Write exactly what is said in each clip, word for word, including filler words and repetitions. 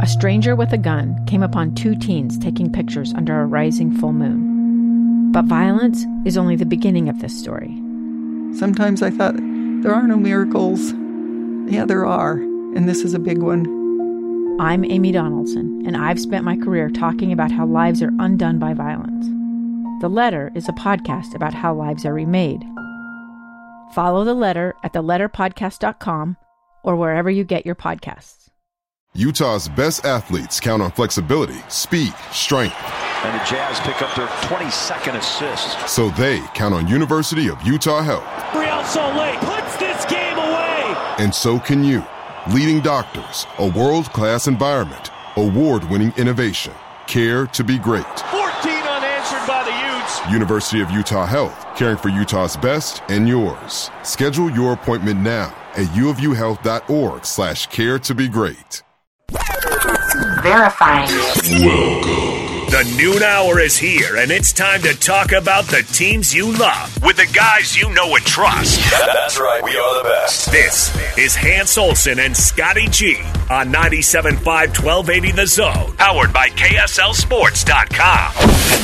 a stranger with a gun came upon two teens taking pictures under a rising full moon. But violence is only the beginning of this story. Sometimes I thought, there are no miracles. Yeah, there are, and this is a big one. I'm Amy Donaldson, and I've spent my career talking about how lives are undone by violence. The Letter is a podcast about how lives are remade. Follow The Letter at the letter podcast dot com or wherever you get your podcasts. Utah's best athletes count on flexibility, speed, strength. And the Jazz pick up their twenty-second assist. So they count on University of Utah Health. Real Salt Lake puts this game away. And so can you. Leading doctors, a world-class environment, award-winning innovation, care to be great. fourteen unanswered by the Utes. University of Utah Health, caring for Utah's best and yours. Schedule your appointment now at uofuhealth.org slash care to be great. Verifying. Welcome. The noon hour is here, and it's time to talk about the teams you love with the guys you know and trust. That's right, we are the best. This is Hans Olsen and Scotty G on ninety-seven point five, twelve eighty The Zone, powered by K S L Sports dot com.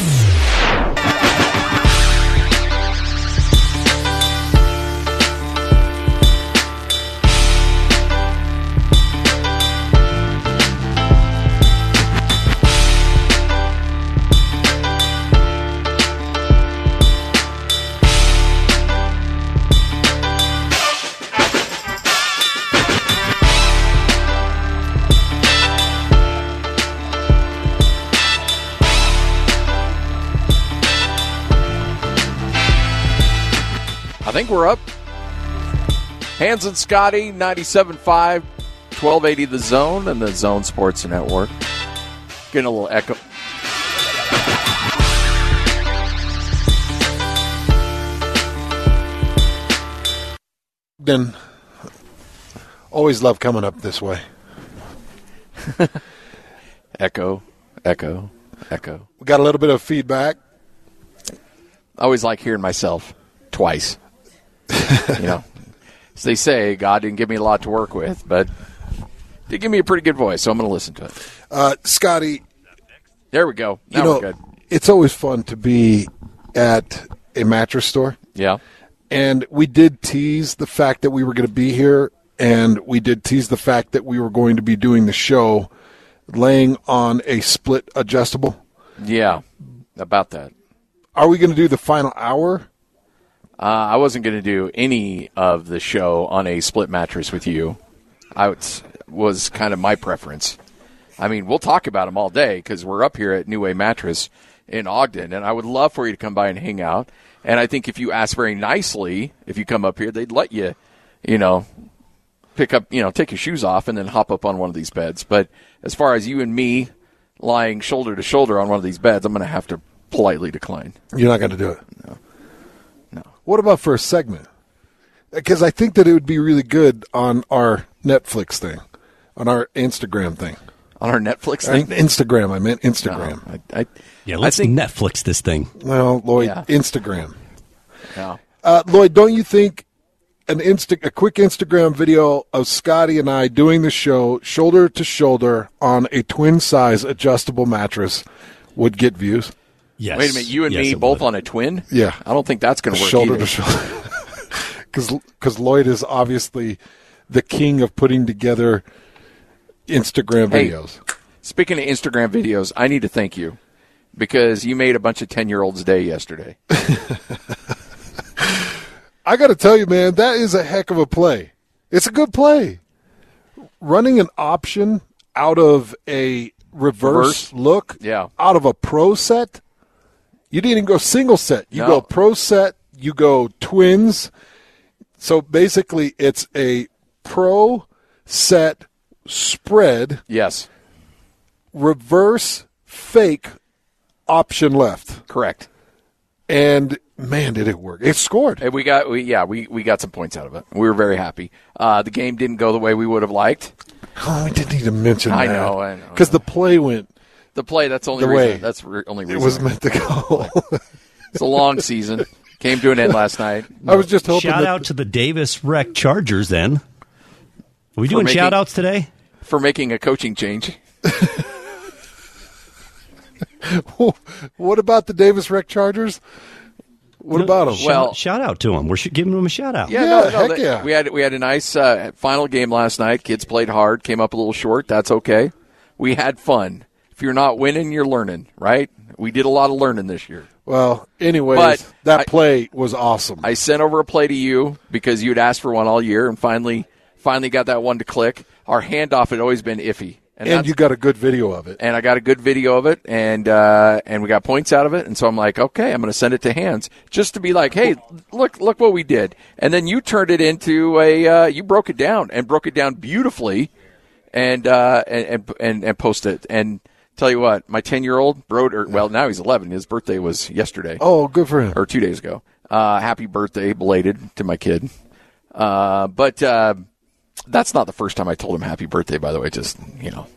I think we're up. Hans and Scotty, ninety-seven point five, twelve eighty The Zone, and the Zone Sports Network. Getting a little echo. Then, always love coming up this way. Echo, echo, echo. We got a little bit of feedback. I always like hearing myself twice. You know, as they say, God didn't give me a lot to work with, but did give me a pretty good voice, so I'm going to listen to it. Uh, Scotty. There we go. Now you know, we're good. It's always fun to be at a mattress store. Yeah. And we did tease the fact that we were going to be here, and we did tease the fact that we were going to be doing the show laying on a split adjustable. Yeah, about that. Are we going to do the final hour? Uh, I wasn't going to do any of the show on a split mattress with you. I was, was kind of my preference. I mean, we'll talk about them all day because we're up here at New Way Mattress in Ogden, and I would love for you to come by and hang out. And I think if you ask very nicely, if you come up here, they'd let you, you know, pick up, you know, take your shoes off and then hop up on one of these beds. But as far as you and me lying shoulder to shoulder on one of these beds, I'm going to have to politely decline. You're not going to do it? No. No. What about for a segment? Because I think that it would be really good on our Netflix thing, on our Instagram thing. On our Netflix thing? Uh, Instagram, I meant Instagram. No, I, I, yeah, let's I think, Netflix this thing. Well, Lloyd, yeah. Instagram. Yeah. Uh, Lloyd, don't you think an Insta, a quick Instagram video of Scotty and I doing the show shoulder to shoulder on a twin-size adjustable mattress would get views? Yes. Wait a minute, you and yes, me both would. on a twin? Yeah. I don't think that's going to work shoulder either. to shoulder. Because Lloyd is obviously the king of putting together Instagram hey, videos. Speaking of Instagram videos, I need to thank you because you made a bunch of ten-year-olds' day yesterday. I got to tell you, man, that is a heck of a play. It's a good play. Running an option out of a reverse, reverse. look, yeah. out of a pro set. You didn't even go single set. You no. go pro set, you go twins. So basically it's a pro set spread. Yes. Reverse fake option left. Correct. And man, did it work! It scored. And we got, we, yeah, we, we got some points out of it. We were very happy. Uh, the game didn't go the way we would have liked. Oh, we didn't even mention I that. know, I know. Because the play went the play. That's the only the reason. way That's the only reason it was meant to go. It's a long season. Came to an end last night. I was just hoping. Shout that out to the Davis Rec Chargers. Then, are we doing making, shout outs today for making a coaching change? What about the Davis Rec Chargers? What No, about them? Shout, Well- shout out to them. We're sh- giving them a shout out. Yeah, Yeah, no, no, heck they- yeah. We had we had a nice uh, final game last night. Kids played hard, came up a little short. That's okay. We had fun. If you're not winning, you're learning, right? We did a lot of learning this year. Well, anyways, But that I- play was awesome. I sent over a play to you because you'd asked for one all year, and finally, finally got that one to click. Our handoff had always been iffy, and that's- you got a good video of it. and I got a good video of it, and uh, and we got points out of it, and so I'm like, okay, I'm going to send it to Hans just to be like, hey, look, look what we did, and then you turned it into a, uh, you broke it down and broke it down beautifully, and uh, and, and and and posted it, and tell you what, my ten year old Broder, or, well, now he's eleven. His birthday was yesterday, Oh, good for him. or two days ago. Uh, happy birthday, belated to my kid. Uh, but uh, that's not the first time I told him happy birthday. By the way, just you know.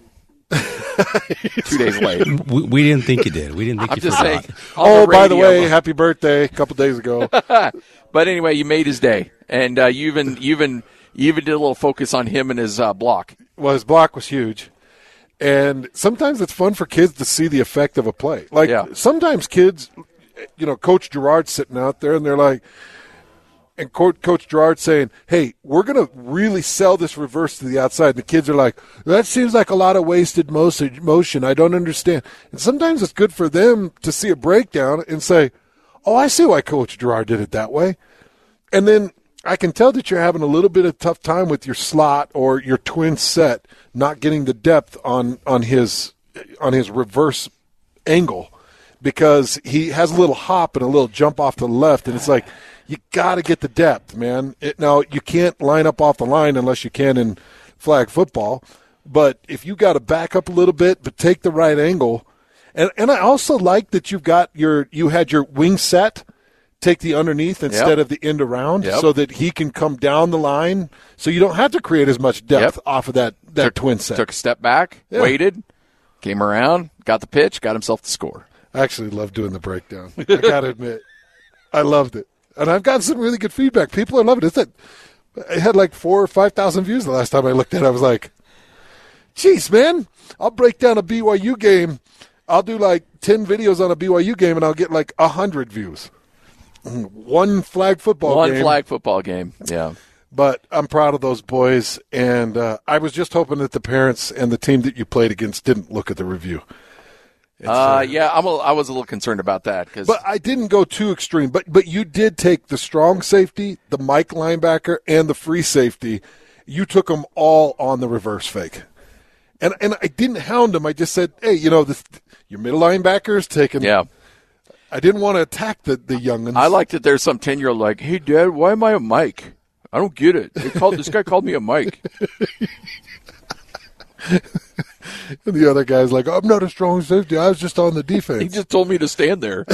Two days late. We, we didn't think you did. We didn't think I'm you just forgot. saying. on Oh, by the radio. way, happy birthday a couple days ago. But anyway, you made his day, and uh, you even you even you even did a little focus on him and his uh, block. Well, his block was huge. And sometimes it's fun for kids to see the effect of a play. Like, Yeah. sometimes kids, you know, Coach Gerard's sitting out there, and they're like, and Co- Coach Gerard's saying, hey, we're going to really sell this reverse to the outside. And the kids are like, that seems like a lot of wasted motion. I don't understand. And sometimes it's good for them to see a breakdown and say, oh, I see why Coach Gerard did it that way. And then I can tell that you're having a little bit of tough time with your slot or your twin set, not getting the depth on, on his on his reverse angle, because he has a little hop and a little jump off to the left, and it's like you got to get the depth, man. It, now you can't line up off the line unless you can in flag football, but if you got to back up a little bit but take the right angle, and and I also like that you've got your you had your wing set. Take the underneath instead Yep. of the end around, Yep. so that he can come down the line, so you don't have to create as much depth Yep. off of that, that took, twin set. Took a step back, Yeah. waited, came around, got the pitch, got himself the score. I actually love doing the breakdown. I got to admit, I loved it, and I've gotten some really good feedback. People are loving it. It's that it had like four or five thousand views the last time I looked at it. I was like, "Geez, man, I'll break down a B Y U game. I'll do like ten videos on a B Y U game, and I'll get like a hundred views." One flag football One game. flag football game. Yeah. But I'm proud of those boys, and uh, I was just hoping that the parents and the team that you played against didn't look at the review. It's, Uh, yeah, I'm a, I was a little concerned about that because But I didn't go too extreme. But but you did take the strong safety, the Mike linebacker, and the free safety. You took them all on the reverse fake. And and I didn't hound them. I just said, hey, you know, this, your middle linebacker is taking. yeah. I didn't want to attack the, the young'uns. I like that there's some ten-year-old like, hey, Dad, why am I a Mike? I don't get it. They called, this guy called me a Mike. And the other guy's like, I'm not a strong safety. I was just on the defense. He just told me to stand there.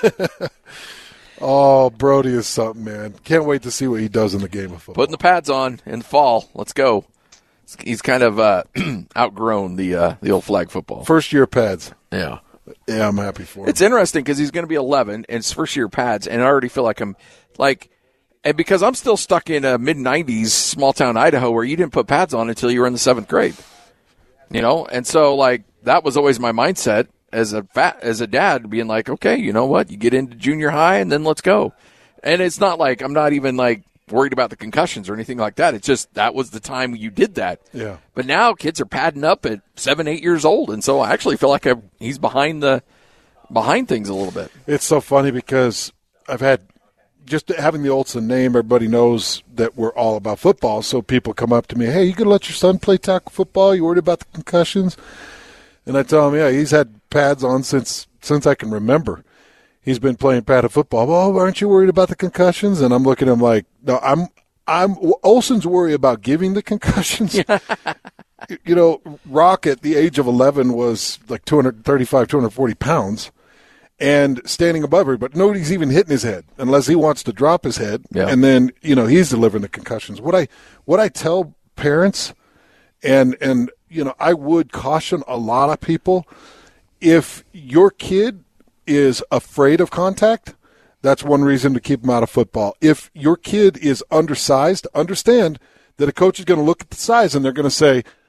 Oh, Brody is something, man. Can't wait to see what he does in the game of football. Putting the pads on in the fall. Let's go. He's kind of uh, outgrown the uh, the old flag football. First year pads. Yeah. Yeah, I'm happy for him. It's interesting because he's going to be eleven and it's first year pads, and I already feel like I'm like, and because I'm still stuck in a mid nineties small town Idaho where you didn't put pads on until you were in the seventh grade, you know, and so like that was always my mindset as a fat as a dad, being like, okay, you know what, you get into junior high and then let's go, and it's not like I'm not even like worried about the concussions or anything like that. It's just that was the time you did that. Yeah. But now kids are padding up at seven, eight years old, and so I actually feel like I've, he's behind the behind things a little bit. It's so funny because I've had just having the Olsen name, everybody knows that we're all about football. So people come up to me, hey, you going to let your son play tackle football? You worried about the concussions? And I tell them, yeah, he's had pads on since since I can remember. He's been playing padded football. Well, aren't you worried about the concussions? And I'm looking at him like, no, I'm I'm Olsen's worried about giving the concussions. You know, Rock at the age of eleven was like two thirty-five, two forty pounds and standing above her, but nobody's even hitting his head unless he wants to drop his head. Yeah. And then, you know, he's delivering the concussions. What I what I tell parents, and and you know, I would caution a lot of people, if your kid is afraid of contact, that's one reason to keep him out of football. If your kid is undersized, understand that a coach is going to look at the size and they're going to say,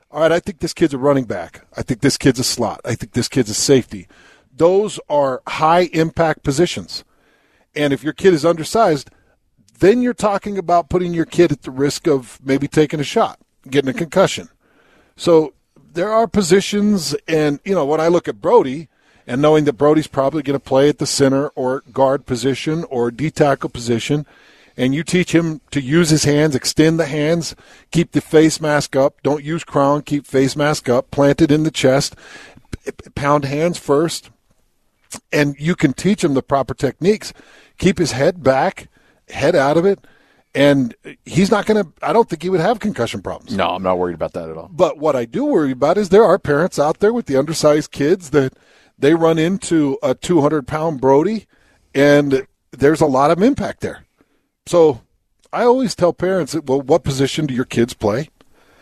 all right, I think this kid's a running back. I think this kid's a slot. I think this kid's a safety. Those are high-impact positions. And if your kid is undersized, then you're talking about putting your kid at the risk of maybe taking a shot, getting a concussion. So there are positions, and, you know, when I look at Brody and knowing that Brody's probably going to play at the center or guard position or D-tackle position, and you teach him to use his hands, extend the hands, keep the face mask up, don't use crown, keep face mask up, plant it in the chest, pound hands first, and you can teach him the proper techniques. Keep his head back, head out of it, and he's not going to – I don't think he would have concussion problems. No, I'm not worried about that at all. But what I do worry about is there are parents out there with the undersized kids that they run into a two hundred pound Brody, and there's a lot of impact there. So I always tell parents, well, what position do your kids play?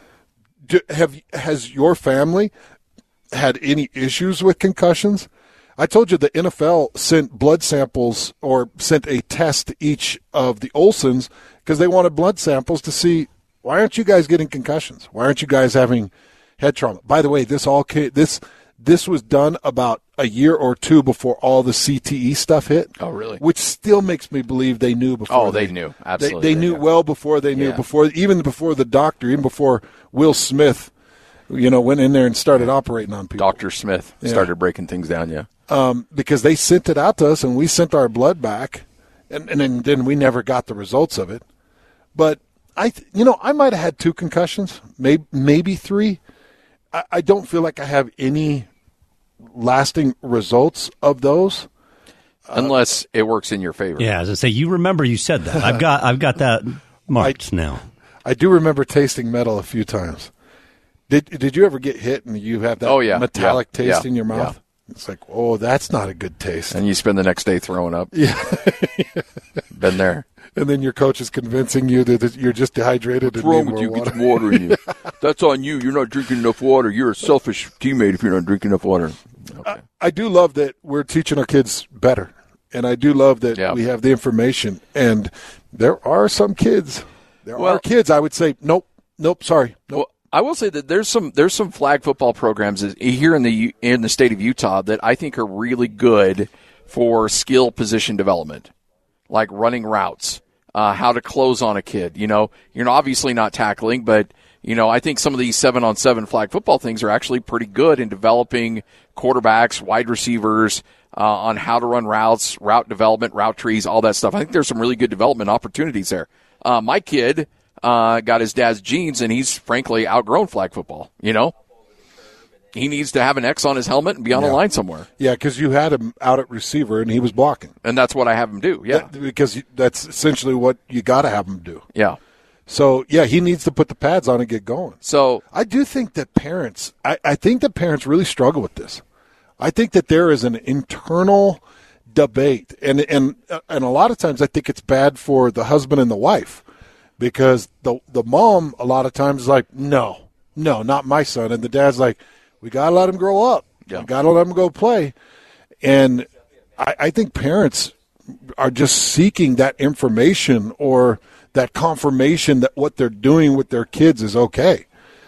Do, have Has your family had any issues with concussions? I told you the N F L sent blood samples or sent a test to each of the Olsons because they wanted blood samples to see, why aren't you guys getting concussions? Why aren't you guys having head trauma? By the way, this all came, this this was done about a year or two before all the C T E stuff hit. Oh, really? Which still makes me believe they knew before. Oh, they, they knew. Absolutely. They, they, they knew knew. well before they knew, yeah. before even before the doctor, even before Will Smith, you know, went in there and started operating on people. Doctor Smith yeah. started breaking things down, yeah. Um, because they sent it out to us, and we sent our blood back, and, and then, then we never got the results of it. But, I, th- you know, I might have had two concussions, maybe, maybe three. I, I don't feel like I have any lasting results of those. Unless uh, it works in your favor. Yeah, as I say, you remember you said that. I've got I've got that marked I, now. I do remember tasting metal a few times. Did Did you ever get hit and you have that oh, yeah. metallic yeah. taste yeah. in your mouth? Yeah. It's like, oh, that's not a good taste. And you spend the next day throwing up. Yeah. Been there. And then your coach is convincing you that you're just dehydrated. What's wrong with you? Water. Get some water in you. That's on you. You're not drinking enough water. You're a selfish teammate if you're not drinking enough water. Okay. I, I do love that we're teaching our kids better. And I do love that yeah. we have the information. And there are some kids. There well, are kids I would say, nope, nope, sorry. Nope. Well, I will say that there's some there's some flag football programs here in the in the state of Utah that I think are really good for skill position development, like running routes, uh, how to close on a kid. You know, you're obviously not tackling, but you know, I think some of these seven on seven flag football things are actually pretty good in developing quarterbacks, wide receivers, uh, on how to run routes, route development, route trees, all that stuff. I think there's some really good development opportunities there. Uh, my kid. Uh, got his dad's genes, and he's frankly outgrown flag football. You know, he needs to have an X on his helmet and be on yeah. a line somewhere. Yeah, because you had him out at receiver, and he was blocking, and that's what I have him do. Yeah, that, because that's essentially what you got to have him do. Yeah. So yeah, he needs to put the pads on and get going. So I do think that parents, I, I think that parents really struggle with this. I think that there is an internal debate, and and and a lot of times I think it's bad for the husband and the wife. Because the the mom a lot of times is like, no, no, not my son. And the dad's like, we got to let him grow up. Yeah. We got to let him go play. And I, I think parents are just seeking that information or that confirmation that what they're doing with their kids is okay.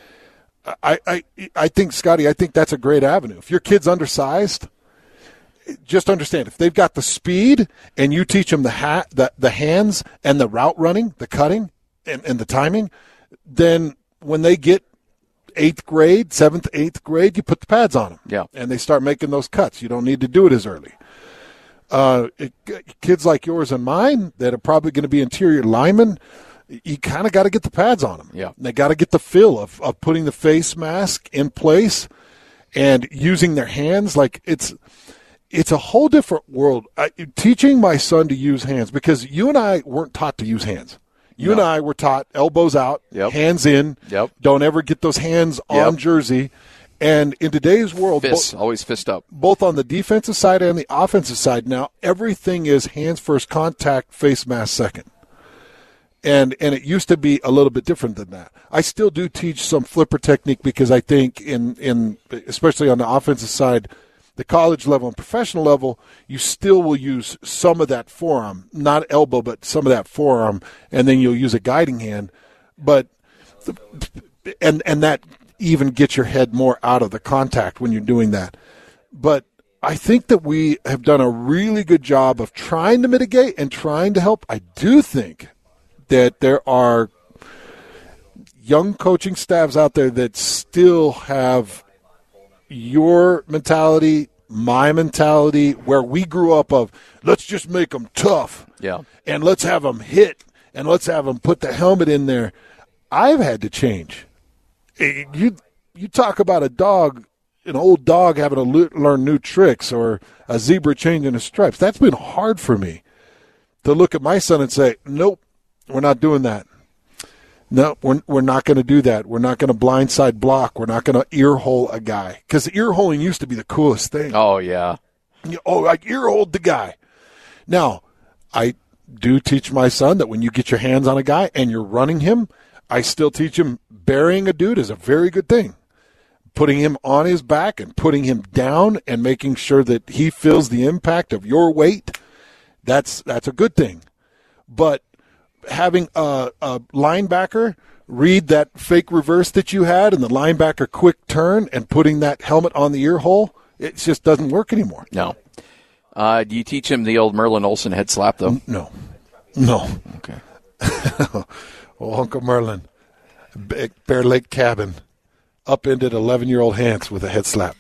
I, I, I think, Scotty, I think that's a great avenue. If your kid's undersized, just understand, if they've got the speed and you teach them the, ha- the, the hands and the route running, the cutting, and, and the timing, then when they get eighth grade, seventh, eighth grade, you put the pads on them. Yeah. And they start making those cuts. You don't need to do it as early. Uh, it, kids like yours and mine that are probably going to be interior linemen, you kind of got to get the pads on them. Yeah. They got to get the feel of, of putting the face mask in place and using their hands. Like it's it's a whole different world. I, teaching my son to use hands, because you and I weren't taught to use hands. You no. and I were taught elbows out, yep. hands in. Yep. Don't ever get those hands on yep. jersey. And in today's world, Fists, bo- always fist up. Both on the defensive side and the offensive side now, everything is hands first, contact, face mask second. And and it used to be a little bit different than that. I still do teach some flipper technique because I think in, in especially on the offensive side, the college level and professional level, you still will use some of that forearm, not elbow, but some of that forearm, and then you'll use a guiding hand. But and and that even get your head more out of the contact when you're doing that. But I think that we have done a really good job of trying to mitigate and trying to help. I do think that there are young coaching staffs out there that still have your mentality, my mentality, where we grew up of, let's just make them tough. Yeah. And let's have them hit, and let's have them put the helmet in there. I've had to change. You, you talk about a dog, an old dog having to le- learn new tricks, or a zebra changing his stripes. That's been hard for me to look at my son and say, nope, we're not doing that. No, we're, we're not going to do that. We're not going to blindside block. We're not going to ear hole a guy. Because ear holing used to be the coolest thing. Oh, yeah. You, oh, I ear holed the guy. Now, I do teach my son that when you get your hands on a guy and you're running him, I still teach him burying a dude is a very good thing. Putting him on his back and putting him down and making sure that he feels the impact of your weight, that's that's a good thing. But having a, a linebacker read that fake reverse that you had and the linebacker quick turn and putting that helmet on the ear hole, it just doesn't work anymore. No. Uh, do you teach him the old Merlin Olsen head slap, though? No. No. Okay. Well, Uncle Merlin, Bear Lake Cabin, upended eleven-year-old Hans with a head slap.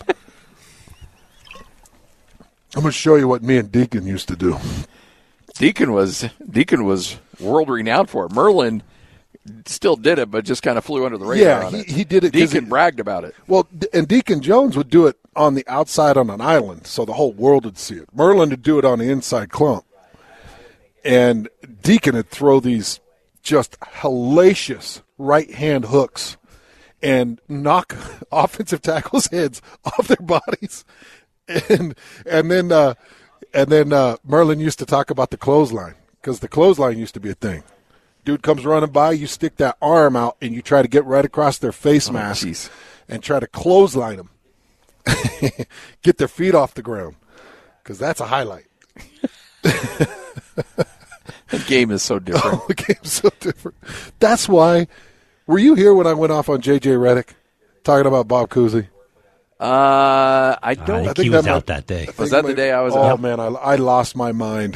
I'm going to show you what me and Deacon used to do. Deacon was Deacon was world-renowned for it. Merlin still did it, but just kind of flew under the radar yeah, on he, it. he did it. Deacon it, bragged about it. Well, and Deacon Jones would do it on the outside on an island, so the whole world would see it. Merlin would do it on the inside clump. And Deacon would throw these just hellacious right-hand hooks and knock offensive tackles' heads off their bodies. And and then uh, and then uh, Merlin used to talk about the clothesline, because the clothesline used to be a thing. Dude comes running by, you stick that arm out, and you try to get right across their face mask oh, and try to clothesline them. Get their feet off the ground, because that's a highlight. The game is so different. Oh, the game's so different. That's why. Were you here when I went off on J J Redick talking about Bob Cousy? Uh, I don't. I think, I think he was that out might, that day. Was that the day I was oh, out? Oh, man, I, I lost my mind.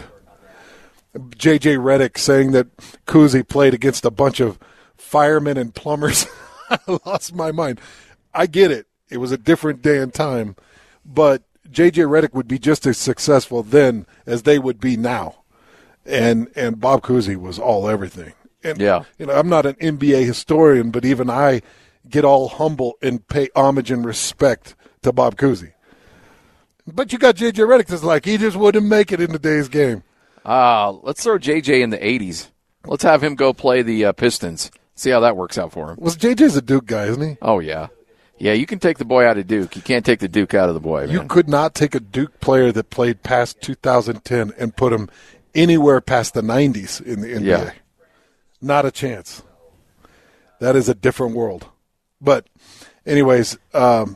J J Redick saying that Cousy played against a bunch of firemen and plumbers. I lost my mind. I get it. It was a different day and time. But J J Redick would be just as successful then as they would be now. And and Bob Cousy was all everything. And, yeah. You know, I'm not an N B A historian, but even I get all humble and pay homage and respect to Bob Cousy. But you got J J Redick that's like, he just wouldn't make it in today's game. Uh, let's throw J J in the eighties. Let's have him go play the uh, Pistons. See how that works out for him. Was J J's a Duke guy, isn't he? Oh, yeah. Yeah, you can take the boy out of Duke. You can't take the Duke out of the boy, man. You could not take a Duke player that played past two thousand ten and put him anywhere past the nineties in the N B A. Yeah. Not a chance. That is a different world. But anyways, um,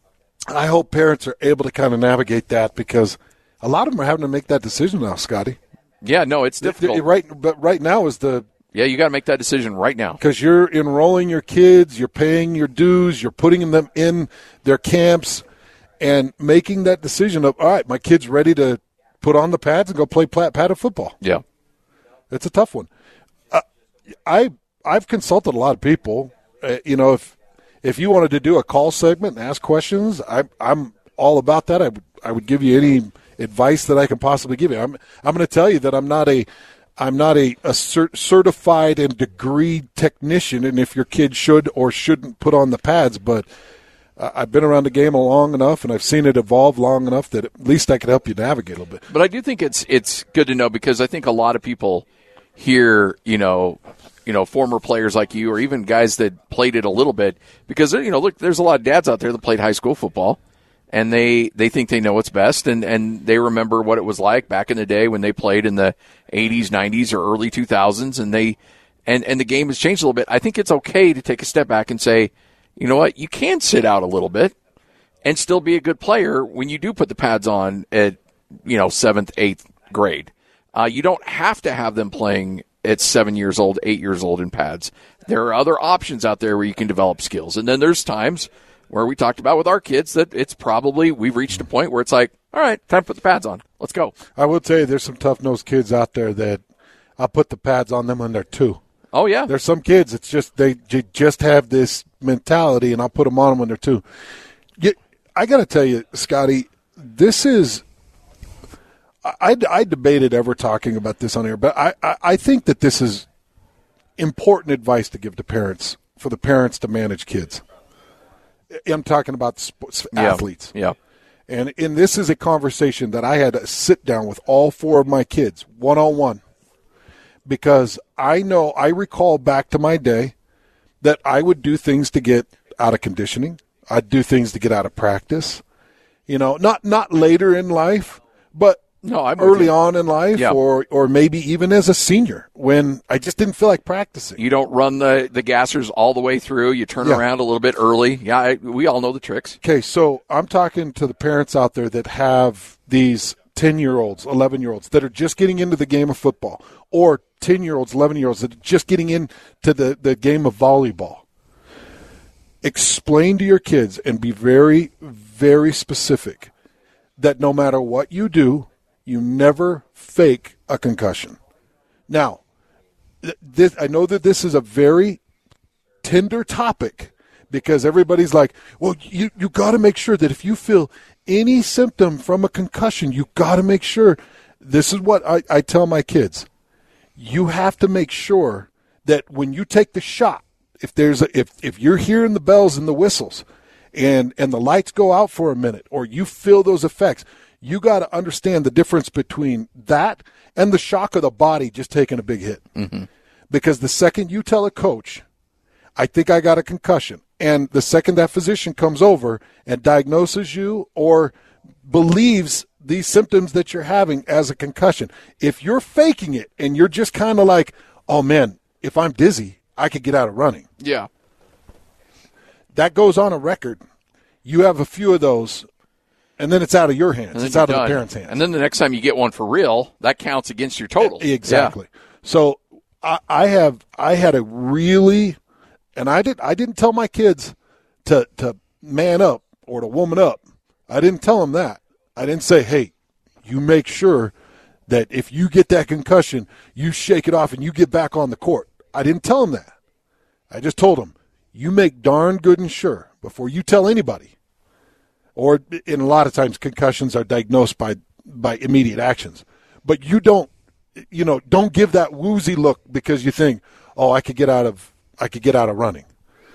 I hope parents are able to kind of navigate that, because a lot of them are having to make that decision now, Scotty. Yeah, no, it's difficult. Right, but right now is the yeah. You got to make that decision right now, because you're enrolling your kids, you're paying your dues, you're putting them in their camps, and making that decision of, all right, my kid's ready to put on the pads and go play padded football. Yeah, it's a tough one. Uh, I I've consulted a lot of people. Uh, you know, if if you wanted to do a call segment and ask questions, I, I'm all about that. I would I would give you any advice that I can possibly give you. I'm I'm going to tell you that I'm not a I'm not a, a cert- certified and degreed technician, and if your kid should or shouldn't put on the pads, but uh, I've been around the game long enough, and I've seen it evolve long enough that at least I could help you navigate a little bit. But I do think it's it's good to know, because I think a lot of people hear, you know, you know, former players like you, or even guys that played it a little bit, because, you know, look, there's a lot of dads out there that played high school football, and they, they think they know what's best, and, and they remember what it was like back in the day when they played in the eighties, nineties, or early two thousands, and they and, and the game has changed a little bit. I think it's okay to take a step back and say, you know what, you can sit out a little bit and still be a good player when you do put the pads on at, you know, seventh, eighth grade. Uh, you don't have to have them playing at seven years old, eight years old in pads. There are other options out there where you can develop skills. And then there's times where we talked about with our kids that it's probably, we've reached a point where it's like, all right, time to put the pads on. Let's go. I will tell you, there's some tough-nosed kids out there that I'll put the pads on them when they're two. Oh, yeah. There's some kids, it's just, they j- just have this mentality, and I'll put them on them when they're two. You, I got to tell you, Scotty, this is, I, I debated ever talking about this on air, but I, I, I think that this is important advice to give to parents, for the parents to manage kids. I'm talking about sports, yeah. athletes. Yeah. And, and this is a conversation that I had to sit down with all four of my kids, one-on-one, because I know, I recall back to my day that I would do things to get out of conditioning. I'd do things to get out of practice. You know, not not later in life, but no, I'm early on in life, yeah. or or maybe even as a senior when I just didn't feel like practicing. You don't run the, the gassers all the way through. You turn Yeah. around a little bit early. Yeah, I, we all know the tricks. Okay, so I'm talking to the parents out there that have these ten-year-olds, eleven-year-olds that are just getting into the game of football, or ten-year-olds, eleven-year-olds that are just getting into the, the game of volleyball. Explain to your kids and be very, very specific that no matter what you do, you never fake a concussion. Now, th- this, I know that this is a very tender topic because everybody's like, well, you, you got to make sure that if you feel any symptom from a concussion, you got to make sure. This is what I, I tell my kids. You have to make sure that when you take the shot, if there's a, if if you're hearing the bells and the whistles and and the lights go out for a minute, or you feel those effects, you got to understand the difference between that and the shock of the body just taking a big hit. Mm-hmm. Because the second you tell a coach, I think I got a concussion, and the second that physician comes over and diagnoses you or believes these symptoms that you're having as a concussion, if you're faking it and you're just kind of like, oh man, if I'm dizzy, I could get out of running. Yeah. That goes on a record. You have a few of those, and then it's out of your hands. It's out of the parents' hands. And then the next time you get one for real, that counts against your total. Exactly. Yeah. So I, I have I had a really, and I did I didn't tell my kids to to man up or to woman up. I didn't tell them that. I didn't say, hey, you make sure that if you get that concussion, you shake it off and you get back on the court. I didn't tell them that. I just told them, you make darn good and sure before you tell anybody. Or in a lot of times, concussions are diagnosed by, by immediate actions. But you don't, you know, don't give that woozy look because you think, oh, I could get out of, I could get out of running.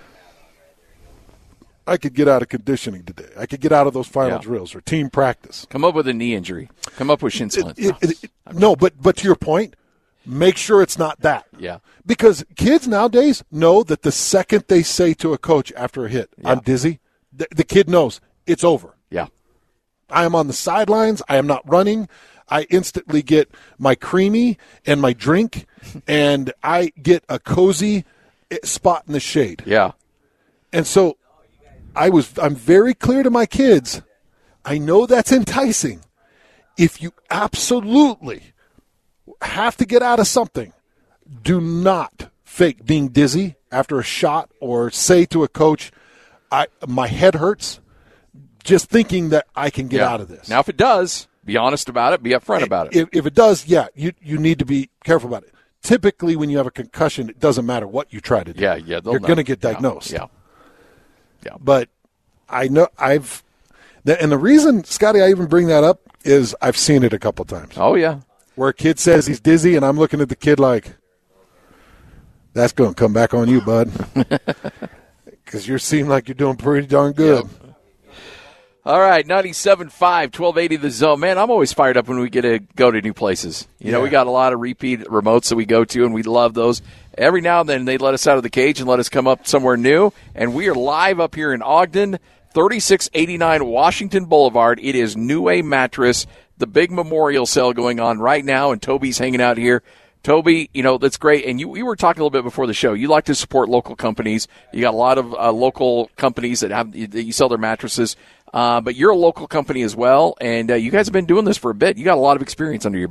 I could get out of conditioning today. I could get out of those final Yeah. drills or team practice. Come up with a knee injury. Come up with shin splints. It, it, it, no, but but to your point, make sure it's not that. Yeah. Because kids nowadays know that the second they say to a coach after a hit, Yeah. I'm dizzy, the, the kid knows it's over. Yeah. I am on the sidelines. I am not running. I instantly get my creamy and my drink, and I get a cozy spot in the shade. Yeah. And so I was, I'm very clear to my kids. I know that's enticing. If you absolutely have to get out of something, do not fake being dizzy after a shot or say to a coach, I, my head hurts, just thinking that I can get Yeah. out of this. Now, if it does, be honest about it. Be upfront about it. If, if it does, yeah, you, you need to be careful about it. Typically, when you have a concussion, it doesn't matter what you try to do. Yeah, yeah. they'll You're know. going to get Yeah, diagnosed. Yeah. Yeah. But I know I've, and the reason, Scotty, I even bring that up is I've seen it a couple times. Oh, yeah. Where a kid says he's dizzy, and I'm looking at the kid like, that's going to come back on you, bud. Because you seem like you're doing pretty darn good. Yep. All right, ninety-seven point five, twelve eighty The Zone. Man, I'm always fired up when we get to go to new places. You know, Yeah. we got a lot of repeat remotes that we go to, and we love those. Every now and then they let us out of the cage and let us come up somewhere new, and we are live up here in Ogden, thirty-six eighty-nine Washington Boulevard. It is New A Mattress, the big memorial sale going on right now, and Toby's hanging out here. Toby, you know, that's great. And you, we were talking a little bit before the show. You like to support local companies. You got a lot of uh, local companies that have that you sell their mattresses. Uh, but you're a local company as well, and uh, you guys have been doing this for a bit. You got a lot of experience under your belt.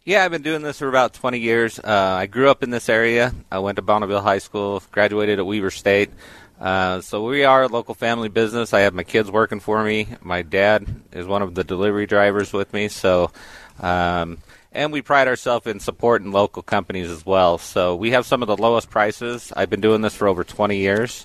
Yeah, I've been doing this for about twenty years. Uh, I grew up in this area. I went to Bonneville High School, graduated at Weaver State. Uh, so we are a local family business. I have my kids working for me. My dad is one of the delivery drivers with me. So, um, and we pride ourselves in supporting local companies as well. So we have some of the lowest prices. I've been doing this for over twenty years.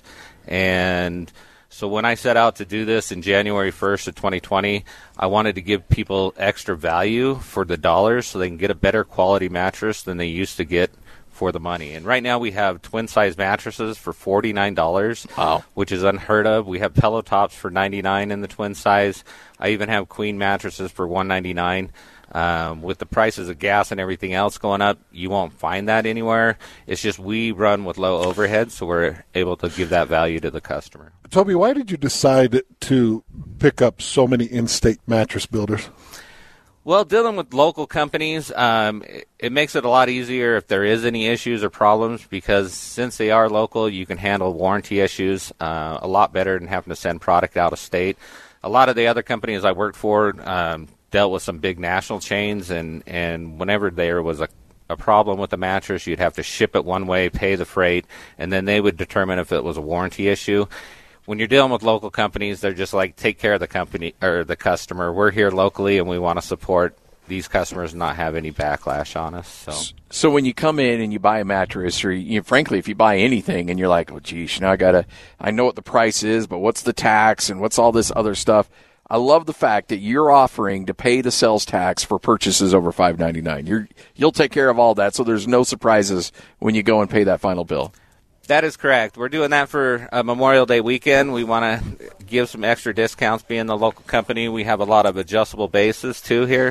And so when I set out to do this in January first of twenty twenty, I wanted to give people extra value for the dollars so they can get a better quality mattress than they used to get for the money. And right now we have twin-size mattresses for forty-nine dollars, wow, which is unheard of. We have pillow tops for ninety-nine dollars in the twin size. I even have queen mattresses for one hundred ninety-nine dollars. Um, with the prices of gas and everything else going up, you won't find that anywhere. It's just we run with low overhead, so we're able to give that value to the customer. Toby, why did you decide to pick up so many in-state mattress builders? Well, dealing with local companies, um, it, it makes it a lot easier if there is any issues or problems, because since they are local, you can handle warranty issues uh, a lot better than having to send product out of state. A lot of the other companies I worked for um, dealt with some big national chains, and, and whenever there was a, a problem with the mattress, you'd have to ship it one way, pay the freight, and then they would determine if it was a warranty issue. When you're dealing with local companies, they're just like, take care of the company or the customer. We're here locally, and we want to support these customers and not have any backlash on us. So, so when you come in and you buy a mattress, or you, frankly, if you buy anything and you're like, oh, geez, now I gotta, I know what the price is, but what's the tax and what's all this other stuff? I love the fact that you're offering to pay the sales tax for purchases over five ninety-nine. You're, you'll take care of all that, so there's no surprises when you go and pay that final bill. That is correct. We're doing that for uh, Memorial Day weekend. We want to give some extra discounts being the local company. We have a lot of adjustable bases, too, here.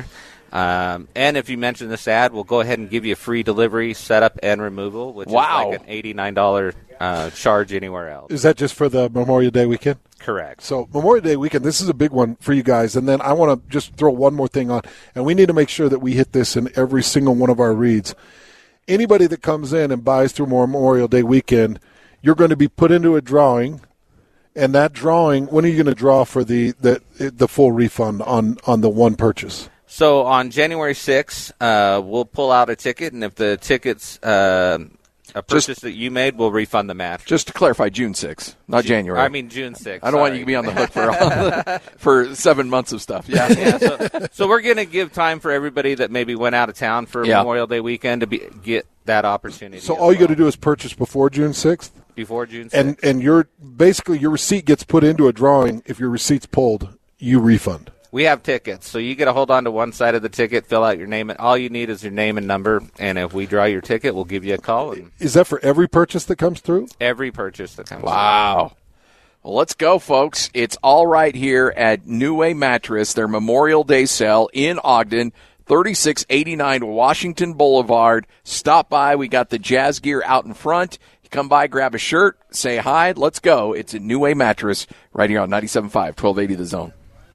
Um, and if you mention this ad, we'll go ahead and give you a free delivery, setup, and removal, which wow. is like an eighty-nine dollars uh, charge anywhere else. Is that just for the Memorial Day weekend? Correct. So Memorial Day weekend, this is a big one for you guys. And then I want to just throw one more thing on, and we need to make sure that we hit this in every single one of our reads. Anybody that comes in and buys through Memorial Day weekend, you're going to be put into a drawing, and that drawing, when are you going to draw for the, the, the full refund on, on the one purchase? So on January sixth, uh, we'll pull out a ticket, and if the ticket's uh, a purchase just, that you made, we'll refund the match. Just to clarify, June sixth, not June, January. I mean June sixth. I don't sorry. want you to be on the hook for all, for seven months of stuff. Yeah. yeah so, so we're going to give time for everybody that maybe went out of town for yeah. Memorial Day weekend to be, get that opportunity. So all you well. got to do is purchase before June sixth? Before June sixth. And, and your basically your receipt gets put into a drawing. If your receipt's pulled, you refund. We have tickets, so you get to hold on to one side of the ticket, fill out your name. And all you need is your name and number, and if we draw your ticket, we'll give you a call. And is that for every purchase that comes through? Every purchase that comes wow. through. Wow. Well, let's go, folks. It's all right here at New Way Mattress, their Memorial Day sale in Ogden, thirty-six eighty-nine Washington Boulevard. Stop by. We got the jazz gear out in front. You come by, grab a shirt, say hi. Let's go. It's a New Way Mattress right here on ninety-seven point five, twelve eighty The Zone.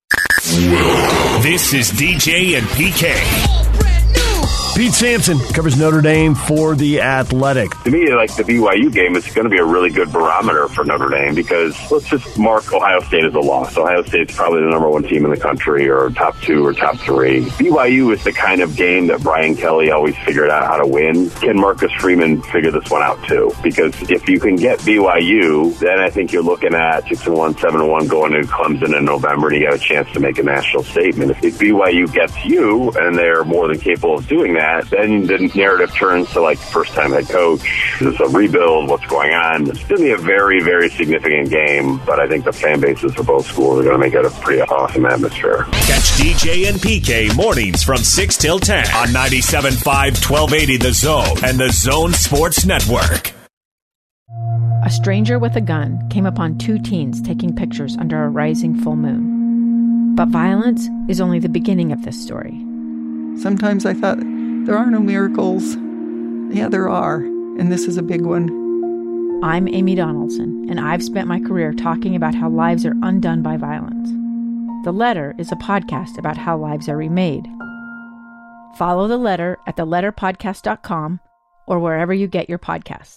This is D J and P K. Pete Sampson covers Notre Dame for The Athletic. To me, like the B Y U game is going to be a really good barometer for Notre Dame because let's just mark Ohio State as a loss. Ohio State's probably the number one team in the country or top two or top three. B Y U is the kind of game that Brian Kelly always figured out how to win. Can Marcus Freeman figure this one out too? Because if you can get B Y U, then I think you're looking at six and one, seven and one going to Clemson in November, and you got a chance to make a national statement. If, if B Y U gets you, and they're more than capable of doing that, then the narrative turns to like first-time head coach. It's a rebuild. What's going on? It's going to be a very, very significant game, but I think the fan bases for both schools are going to make it a pretty awesome atmosphere. Catch D J and P K mornings from six till ten on ninety-seven point five, twelve eighty The Zone and the Zone Sports Network. A stranger with a gun came upon two teens taking pictures under a rising full moon. But violence is only the beginning of this story. Sometimes I thought, there are no miracles. Yeah, there are, and this is a big one. I'm Amy Donaldson, and I've spent my career talking about how lives are undone by violence. The Letter is a podcast about how lives are remade. Follow The Letter at the letter podcast dot com or wherever you get your podcasts.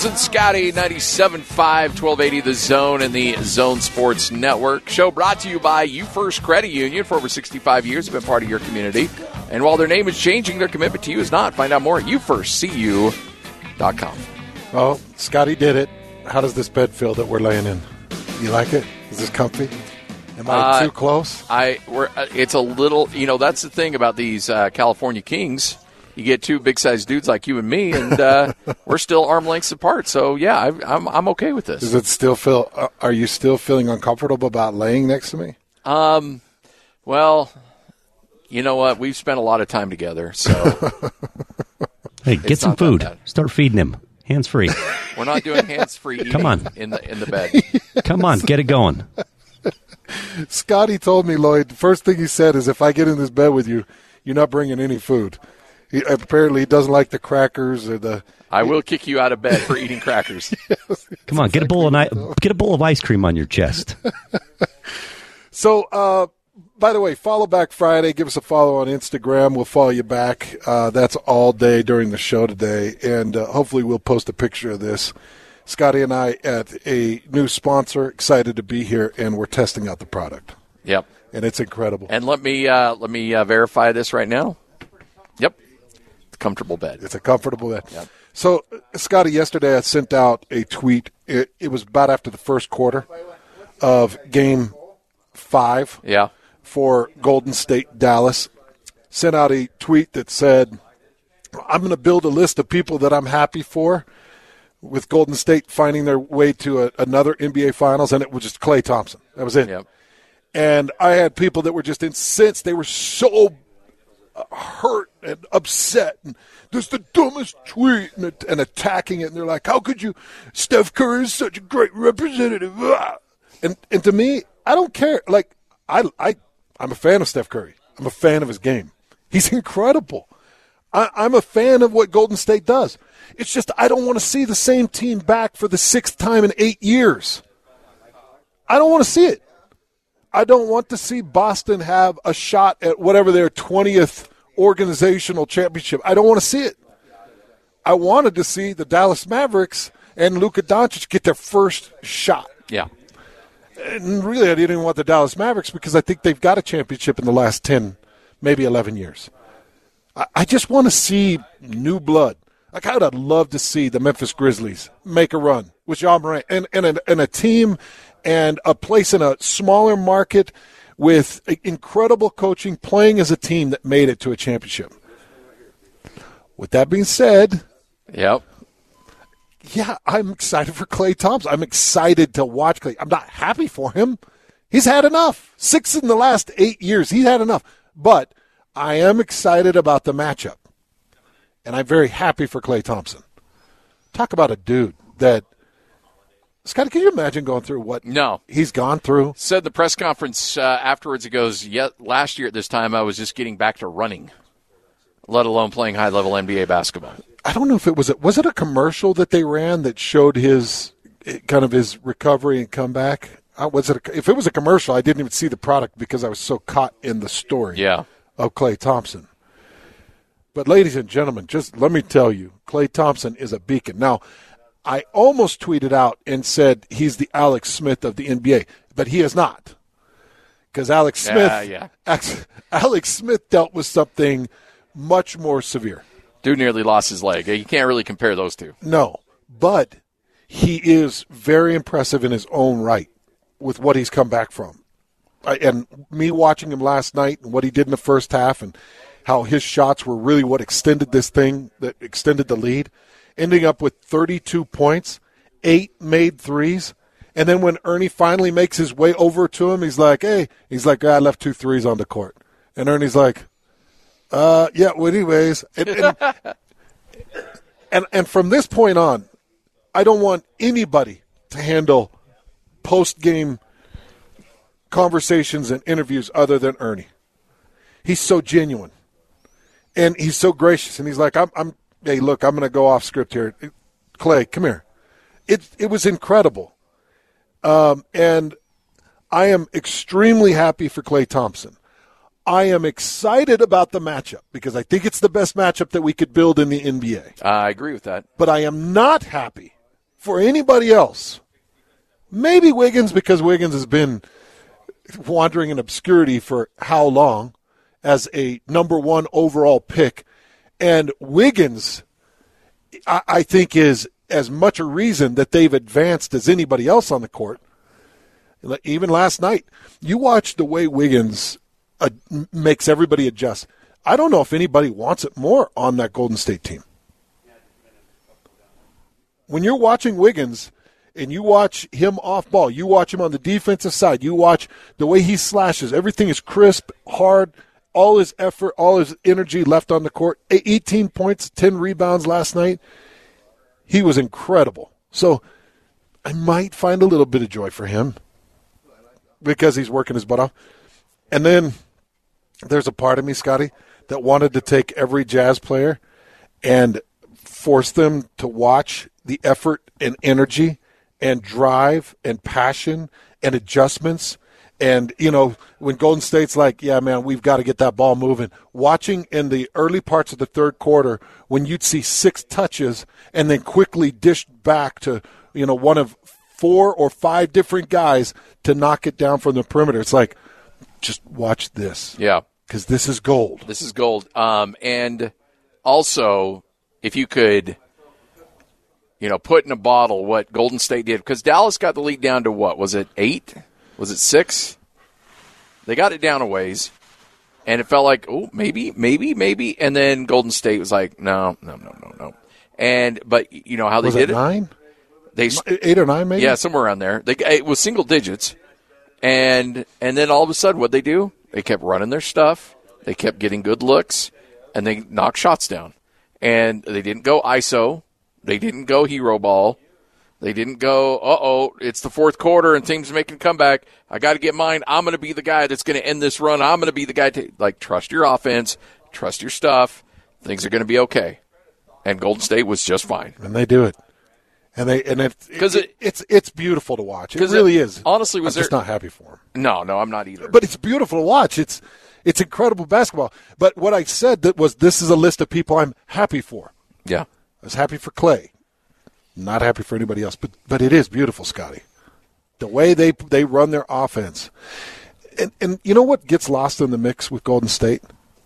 and Scotty, ninety-seven point five, twelve eighty The Zone and the Zone Sports Network. Show brought to you by You First Credit Union. For over sixty-five years, have been part of your community. And while their name is changing, their commitment to you is not. Find out more at you first c u dot com. Well, Scotty did it. How does this bed feel that we're laying in? You like it? Is this comfy? Am I uh, too close? I. We're, uh, it's a little, you know, that's the thing about these uh, California Kings. You get two big-sized dudes like you and me, and uh, we're still arm lengths apart. So, yeah, I, I'm I'm okay with this. Does it still feel uh, – are you still feeling uncomfortable about laying next to me? Um, Well, you know what? We've spent a lot of time together, so – Hey, get some food. Start feeding him. Hands-free. We're not doing hands-free eating Come on. in the in the bed. Come on, get it going. Scotty told me, Lloyd, the first thing he said is if I get in this bed with you, you're not bringing any food. He, apparently he doesn't like the crackers or the. I will kick you out of bed for eating crackers. Yes, Come on, get a bowl of ni- get a bowl of ice cream on your chest. So, uh, by the way, follow back Friday. Give us a follow on Instagram. We'll follow you back. Uh, that's all day during the show today, and uh, hopefully we'll post a picture of this. Scotty and I at a new sponsor. Excited to be here, and we're testing out the product. Yep, and it's incredible. And let me uh, let me uh, verify this right now. Yep. Comfortable bed. It's a comfortable bed. Yep. So, Scotty, yesterday I sent out a tweet. It, it was about after the first quarter of game five yeah. for Golden State Dallas. Sent out a tweet that said, I'm going to build a list of people that I'm happy for with Golden State finding their way to a, another N B A Finals, and it was just Klay Thompson. That was it. Yep. And I had people that were just incensed. They were so hurt and upset, and this is the dumbest tweet, and, and attacking it, and they're like, how could you, Steph Curry is such a great representative, and and to me, I don't care, like, I, I, I'm a fan of Steph Curry, I'm a fan of his game, he's incredible, I, I'm a fan of what Golden State does, it's just I don't want to see the same team back for the sixth time in eight years, I don't want to see it. I don't want to see Boston have a shot at whatever their twentieth organizational championship. I don't want to see it. I wanted to see the Dallas Mavericks and Luka Doncic get their first shot. Yeah. And really, I didn't even want the Dallas Mavericks because I think they've got a championship in the last ten, maybe eleven years. I, I just want to see new blood. Like, I would love to see the Memphis Grizzlies make a run with Ja Morant and, and, a, and a team and a place in a smaller market with incredible coaching, playing as a team that made it to a championship. With that being said, yep. yeah, I'm excited for Klay Thompson. I'm excited to watch Klay. I'm not happy for him. He's had enough. Six in the last eight years. He's had enough. But I am excited about the matchup. And I'm very happy for Klay Thompson. Talk about a dude that Scotty, can you imagine going through what no. he's gone through? Said the press conference uh, afterwards, he goes, yeah, last year at this time I was just getting back to running, let alone playing high-level N B A basketball. I don't know if it was a, was it a commercial that they ran that showed his kind of his recovery and comeback? Uh, was it a, if it was a commercial, I didn't even see the product because I was so caught in the story yeah. of Klay Thompson. But ladies and gentlemen, just let me tell you, Klay Thompson is a beacon. Now, I almost tweeted out and said he's the Alex Smith of the N B A, but he is not. Because Alex Smith, yeah, yeah. Alex Smith dealt with something much more severe. Dude nearly lost his leg. You can't really compare those two. No, but he is very impressive in his own right with what he's come back from. I, and me watching him last night and what he did in the first half and how his shots were really what extended this thing, that extended the lead. Ending up with thirty-two points, eight made threes. And then when Ernie finally makes his way over to him, he's like, hey, he's like, I left two threes on the court. And Ernie's like, uh, yeah, well, anyways. And, and, and, and from this point on, I don't want anybody to handle post-game conversations and interviews other than Ernie. He's so genuine. And he's so gracious. And he's like, I'm, I'm hey, look, I'm going to go off script here. Klay, come here. It it was incredible. Um, and I am extremely happy for Klay Thompson. I am excited about the matchup because I think it's the best matchup that we could build in the N B A. Uh, I agree with that. But I am not happy For anybody else, maybe Wiggins, because Wiggins has been wandering in obscurity for how long as a number one overall pick. And Wiggins, I, I think, is as much a reason that they've advanced as anybody else on the court. Even last night, you watch the way Wiggins uh, makes everybody adjust. I don't know if anybody wants it more on that Golden State team. When you're watching Wiggins and you watch him off ball, you watch him on the defensive side, you watch the way he slashes, everything is crisp, hard, all his effort, all his energy left on the court. eighteen points, ten rebounds last night. He was incredible. So I might find a little bit of joy for him because he's working his butt off. And then there's a part of me, Scotty, that wanted to take every Jazz player and force them to watch the effort and energy and drive and passion and adjustments. And, you know, when Golden State's like, yeah, man, we've got to get that ball moving. Watching in the early parts of the third quarter when you'd see six touches and then quickly dished back to, you know, one of four or five different guys to knock it down from the perimeter. It's like, just watch this. Yeah. Because this is gold. This is gold. Um, and also, if you could, you know, put in a bottle what Golden State did, because Dallas got the lead down to what? Was it eight? Was it six? They got it down a ways, and it felt like, oh, maybe, maybe, maybe. And then Golden State was like, no, no, no, no, no. And but you know how they was did it? Nine? They eight or nine, maybe. Yeah, somewhere around there. They it was single digits, and and then all of a sudden, what they do? They kept running their stuff. They kept getting good looks, and they knocked shots down. And they didn't go I S O. They didn't go hero ball. They didn't go, uh-oh, it's the fourth quarter and teams making a comeback. I got to get mine. I'm going to be the guy that's going to end this run. I'm going to be the guy to, like, trust your offense, trust your stuff. Things are going to be okay. And Golden State was just fine. And they do it. And they and it, it, it it's it's beautiful to watch. It really it, is. Honestly, was I'm just there, not happy for them. No, no, I'm not either. But it's beautiful to watch. It's it's incredible basketball. But what I said that was this is a list of people I'm happy for. Yeah. I was happy for Clay. Not happy for anybody else, but but it is beautiful, Scotty. The way they they run their offense, and and you know what gets lost in the mix with Golden State?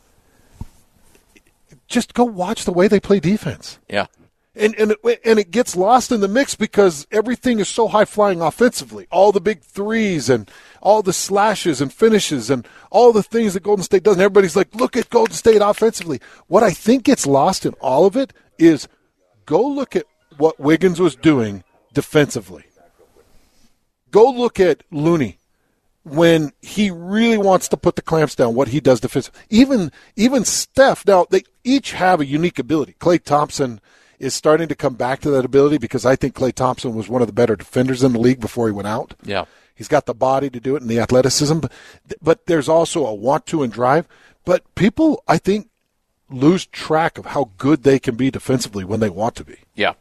Just go watch the way they play defense. Yeah, and and it, and it gets lost in the mix because everything is so high flying offensively. All the big threes and all the slashes and finishes and all the things that Golden State does. And everybody's like, look at Golden State offensively. What I think gets lost in all of it is go look at what Wiggins was doing defensively. Go look at Looney when he really wants to put the clamps down, what he does defensively. Even even Steph, now they each have a unique ability. Klay Thompson is starting to come back to that ability because I think Klay Thompson was one of the better defenders in the league before he went out. Yeah. He's got the body to do it and the athleticism, but, but there's also a want to and drive. But people, I think, lose track of how good they can be defensively when they want to be. Yeah.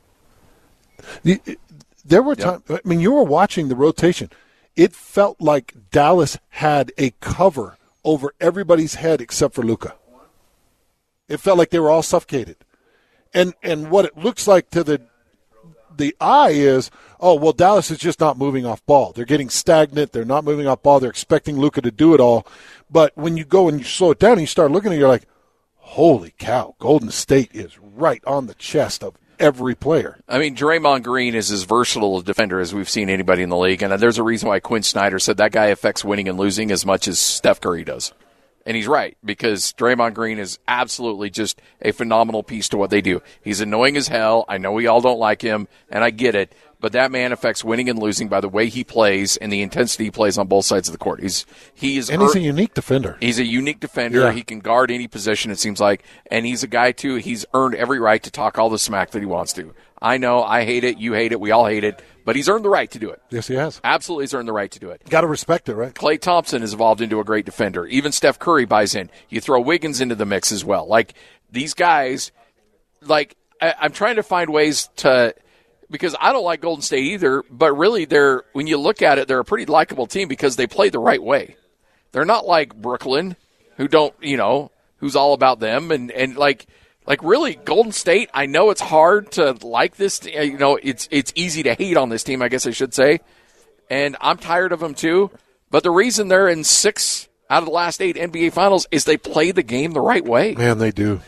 There were times, I mean, you were watching the rotation. It felt like Dallas had a cover over everybody's head except for Luka. It felt like they were all suffocated. And and what it looks like to the the eye is, oh, well, Dallas is just not moving off ball. They're getting stagnant. They're not moving off ball. They're expecting Luka to do it all. But when you go and you slow it down and you start looking at it, you're like, holy cow, Golden State is right on the chest of every player. I mean, Draymond Green is as versatile a defender as we've seen anybody in the league, and there's a reason why Quinn Snyder said that guy affects winning and losing as much as Steph Curry does. And he's right, because Draymond Green is absolutely just a phenomenal piece to what they do. He's annoying as hell. I know we all don't like him, and I get it, but that man affects winning and losing by the way he plays and the intensity he plays on both sides of the court. He's he is And he's a unique defender. He's a unique defender. Yeah. He can guard any position, it seems like. And he's a guy, too, he's earned every right to talk all the smack that he wants to. I know, I hate it, you hate it, we all hate it, but he's earned the right to do it. Yes, he has. Absolutely has earned the right to do it. Got to respect it, right? Klay Thompson has evolved into a great defender. Even Steph Curry buys in. You throw Wiggins into the mix as well. Like, these guys, like, I, I'm trying to find ways to – because I don't like Golden State either, but really they're when you look at it, they're a pretty likable team because they play the right way. They're not like Brooklyn, who don't, you know, who's all about them. And, and like, Like, really, Golden State, I know it's hard to like this. You know, it's it's easy to hate on this team, I guess I should say. And I'm tired of them, too. But the reason they're in six out of the last eight N B A Finals is they play the game the right way. Man, they do.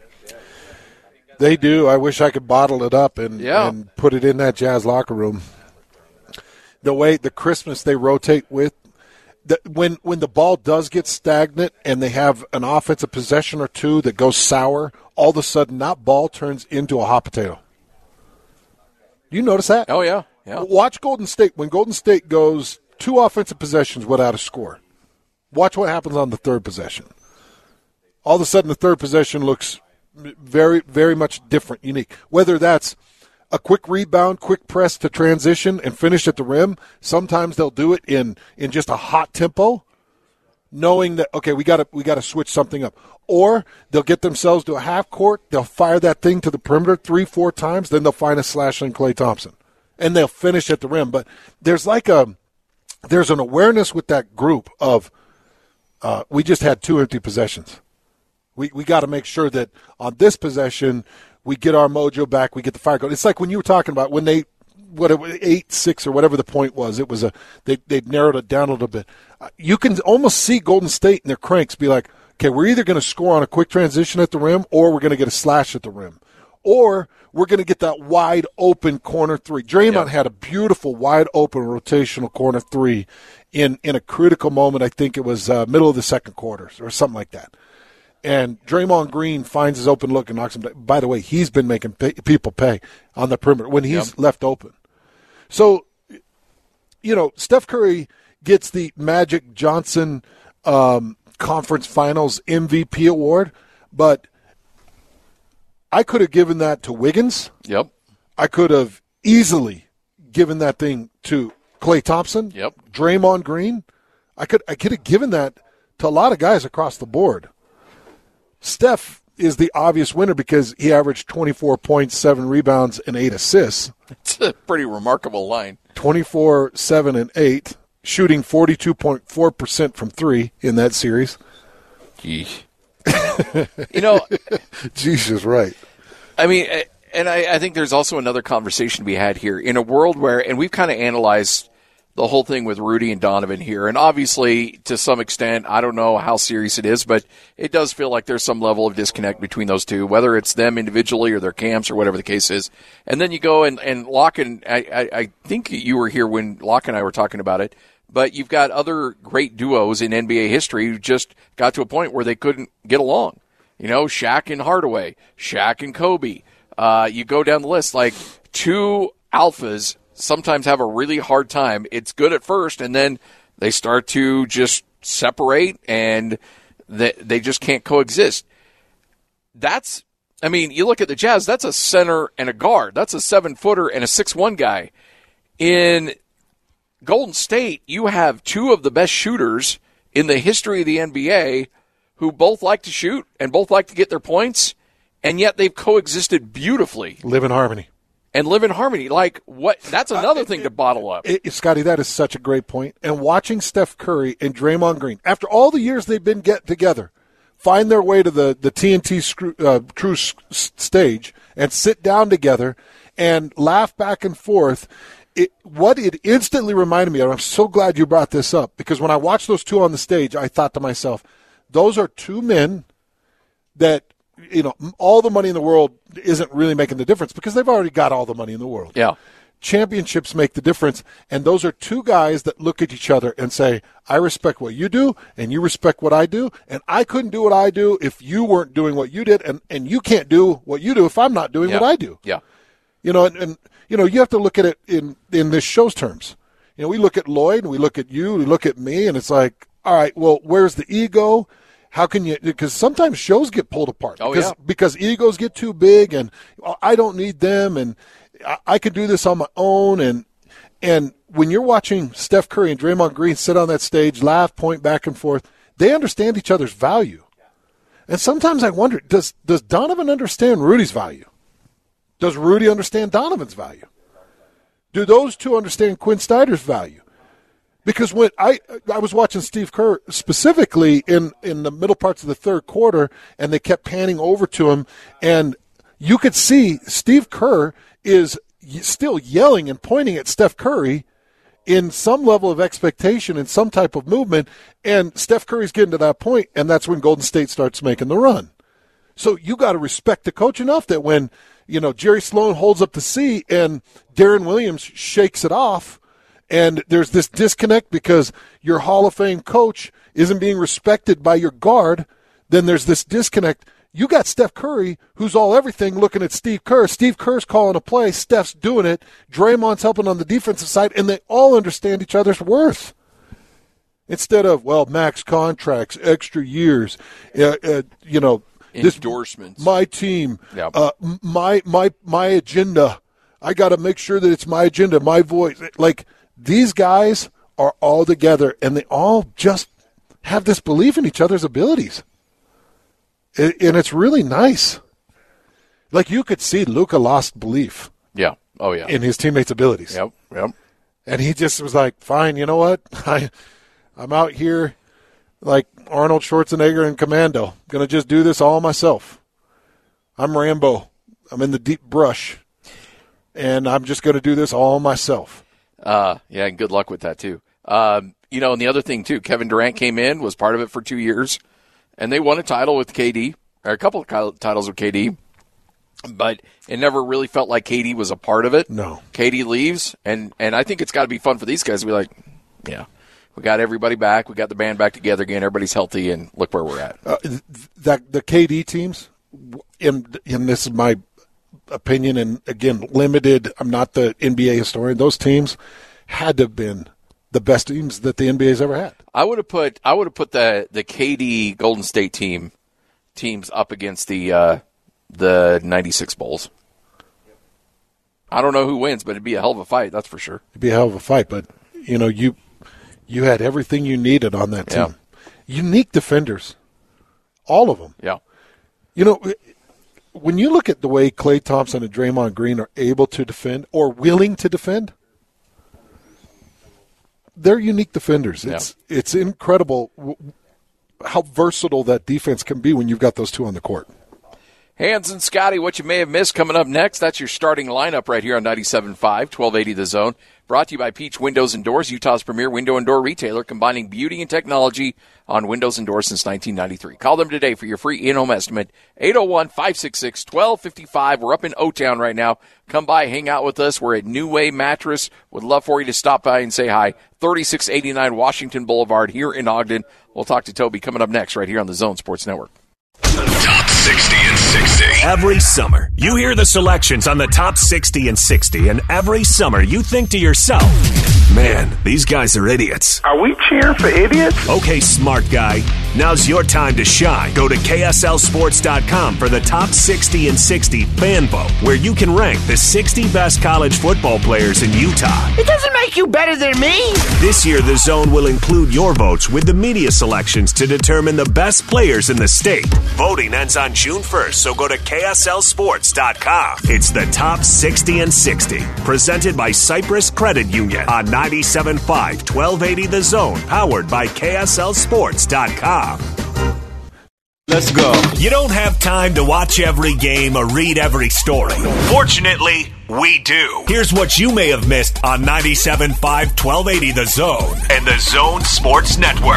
They do. I wish I could bottle it up and, yeah. and put it in that Jazz locker room. The way the Christmas they rotate with, the, when when the ball does get stagnant and they have an offensive possession or two that goes sour, all of a sudden that ball turns into a hot potato. You notice that? Oh, yeah. yeah. Watch Golden State. When Golden State goes two offensive possessions without a score, watch what happens on the third possession. All of a sudden the third possession looks very, very much different, unique. Whether that's a quick rebound, quick press to transition and finish at the rim. Sometimes they'll do it in, in just a hot tempo, knowing that, okay, we gotta we gotta switch something up. Or they'll get themselves to a half court, they'll fire that thing to the perimeter three, four times, then they'll find a slash on Klay Thompson. And they'll finish at the rim. But there's like a there's an awareness with that group of uh, we just had two empty possessions. We we got to make sure that on this possession we get our mojo back, we get the fire going. It's like when you were talking about when they, what it was, eight, six, or whatever the point was. It was a they they narrowed it down a little bit. Uh, you can almost see Golden State and their cranks be like, okay, we're either going to score on a quick transition at the rim, or we're going to get a slash at the rim, or we're going to get that wide open corner three. Draymond yeah. had a beautiful wide open rotational corner three in in a critical moment. I think it was uh, middle of the second quarter or something like that. And Draymond Green finds his open look and knocks him down. By the way, he's been making pay, people pay on the perimeter when he's yep. left open. So, you know, Steph Curry gets the Magic Johnson um, Conference Finals M V P award, but I could have given that to Wiggins. Yep. I could have easily given that thing to Klay Thompson. Yep. Draymond Green. I could I could have given that to a lot of guys across the board. Steph is the obvious winner because he averaged twenty-four points, seven rebounds, and eight assists. It's a pretty remarkable line. twenty-four, seven, and eight, shooting forty-two point four percent from three in that series. Gee. You know. Jesus, right. I mean, and I, I think there's also another conversation to be had here. In a world where, and we've kind of analyzed the whole thing with Rudy and Donovan here. And obviously, to some extent, I don't know how serious it is, but it does feel like there's some level of disconnect between those two, whether it's them individually or their camps or whatever the case is. And then you go and, and Locke and I, I, I think you were here when Locke and I were talking about it, but you've got other great duos in N B A history who just got to a point where they couldn't get along. You know, Shaq and Hardaway, Shaq and Kobe. Uh, you go down the list, like two alphas sometimes have a really hard time. It's good at first, and then they start to just separate, and they, they just can't coexist. That's, I mean, you look at the Jazz, that's a center and a guard. That's a seven-footer and a six one guy. In Golden State, you have two of the best shooters in the history of the N B A who both like to shoot and both like to get their points, and yet they've coexisted beautifully. Live in harmony. And live in harmony. Like, what? That's another uh, thing it, to bottle up. It, Scotty, that is such a great point. And watching Steph Curry and Draymond Green, after all the years they've been get together, find their way to the, the T N T screw, uh, True stage and sit down together and laugh back and forth, it, what it instantly reminded me of, and I'm so glad you brought this up, because when I watched those two on the stage, I thought to myself, those are two men that, you know, all the money in the world isn't really making the difference because they've already got all the money in the world. Yeah. Championships make the difference, and those are two guys that look at each other and say, I respect what you do, and you respect what I do, and I couldn't do what I do if you weren't doing what you did, and, and you can't do what you do if I'm not doing yeah. what I do. Yeah. You know, and, and, you know, you have to look at it in, in this show's terms. You know, we look at Lloyd, and we look at you, we look at me, and it's like, all right, well, where's the ego? How can you – because sometimes shows get pulled apart. Oh, because, yeah. because egos get too big, and oh, I don't need them, and I, I can do this on my own. And and when you're watching Steph Curry and Draymond Green sit on that stage, laugh, point back and forth, they understand each other's value. And sometimes I wonder, does does Donovan understand Rudy's value? Does Rudy understand Donovan's value? Do those two understand Quinn Snyder's value? Because when I I was watching Steve Kerr specifically in, in the middle parts of the third quarter, and they kept panning over to him, and you could see Steve Kerr is still yelling and pointing at Steph Curry in some level of expectation and some type of movement, and Steph Curry's getting to that point, and that's when Golden State starts making the run. So you got to respect the coach enough that when, you know, Jerry Sloan holds up the C and Darren Williams shakes it off, and there's this disconnect because your Hall of Fame coach isn't being respected by your guard, then there's this disconnect. You got Steph Curry, who's all everything, looking at Steve Kerr. Steve Kerr's calling a play. Steph's doing it. Draymond's helping on the defensive side, and they all understand each other's worth. Instead of, well, max contracts, extra years, uh, uh, you know, endorsements. This, my team, yep. uh, my my my agenda. I got to make sure that it's my agenda, my voice. Like, these guys are all together, and they all just have this belief in each other's abilities. And it's really nice. Like, you could see Luka lost belief. Yeah. Oh, yeah. In his teammates' abilities. Yep. Yep. And he just was like, fine, you know what? I, I'm out here like Arnold Schwarzenegger in Commando. Going to just do this all myself. I'm Rambo. I'm in the deep brush. And I'm just going to do this all myself. Uh, yeah, and good luck with that, too. Um, you know, and the other thing, too, Kevin Durant came in, was part of it for two years. And they won a title with K D, or a couple of titles with K D, but it never really felt like K D was a part of it. No. K D leaves, and, and I think it's got to be fun for these guys to be like, yeah, we got everybody back, we got the band back together again, everybody's healthy, and look where we're at. Uh, that the K D teams, and, and this is my opinion, and again, limited, I'm not the N B A historian, those teams had to have been the best teams that the N B A's ever had. I would have put I would have put the the K D Golden State team teams up against the uh, the ninety-six Bulls. I don't know who wins, but it'd be a hell of a fight, that's for sure. It'd be a hell of a fight, but you know, you you had everything you needed on that team. Yeah. Unique defenders. All of them. Yeah. You know, when you look at the way Klay Thompson and Draymond Green are able to defend or willing to defend, they're unique defenders. It's yeah. it's incredible how versatile that defense can be when you've got those two on the court. Hans and Scotty, what you may have missed coming up next. That's your starting lineup right here on ninety-seven point five, twelve eighty The Zone. Brought to you by Peach Windows and Doors, Utah's premier window and door retailer, combining beauty and technology on windows and doors since nineteen ninety-three. Call them today for your free in-home estimate, eight oh one, five six six, one two five five. We're up in O-Town right now. Come by, hang out with us. We're at New Way Mattress. Would love for you to stop by and say hi. thirty-six eighty-nine Washington Boulevard here in Ogden. We'll talk to Toby coming up next right here on the Zone Sports Network. Top sixty and sixty. Every summer, you hear the selections on the Top sixty and sixty, and every summer you think to yourself, man, these guys are idiots. Are we cheering for idiots? Okay, smart guy, now's your time to shine. Go to K S L sports dot com for the Top sixty and sixty fan vote, where you can rank the sixty best college football players in Utah. It doesn't make you better than me. This year, the Zone will include your votes with the media selections to determine the best players in the state. Voting ends on June first, so go to K S L sports dot com. It's the Top sixty and sixty, presented by Cypress Credit Union on ninety-seven point five, twelve eighty The Zone, powered by K S L sports dot com. Let's go. You don't have time to watch every game or read every story. Fortunately, we do. Here's what you may have missed on ninety-seven point five, twelve eighty The Zone and the Zone Sports Network.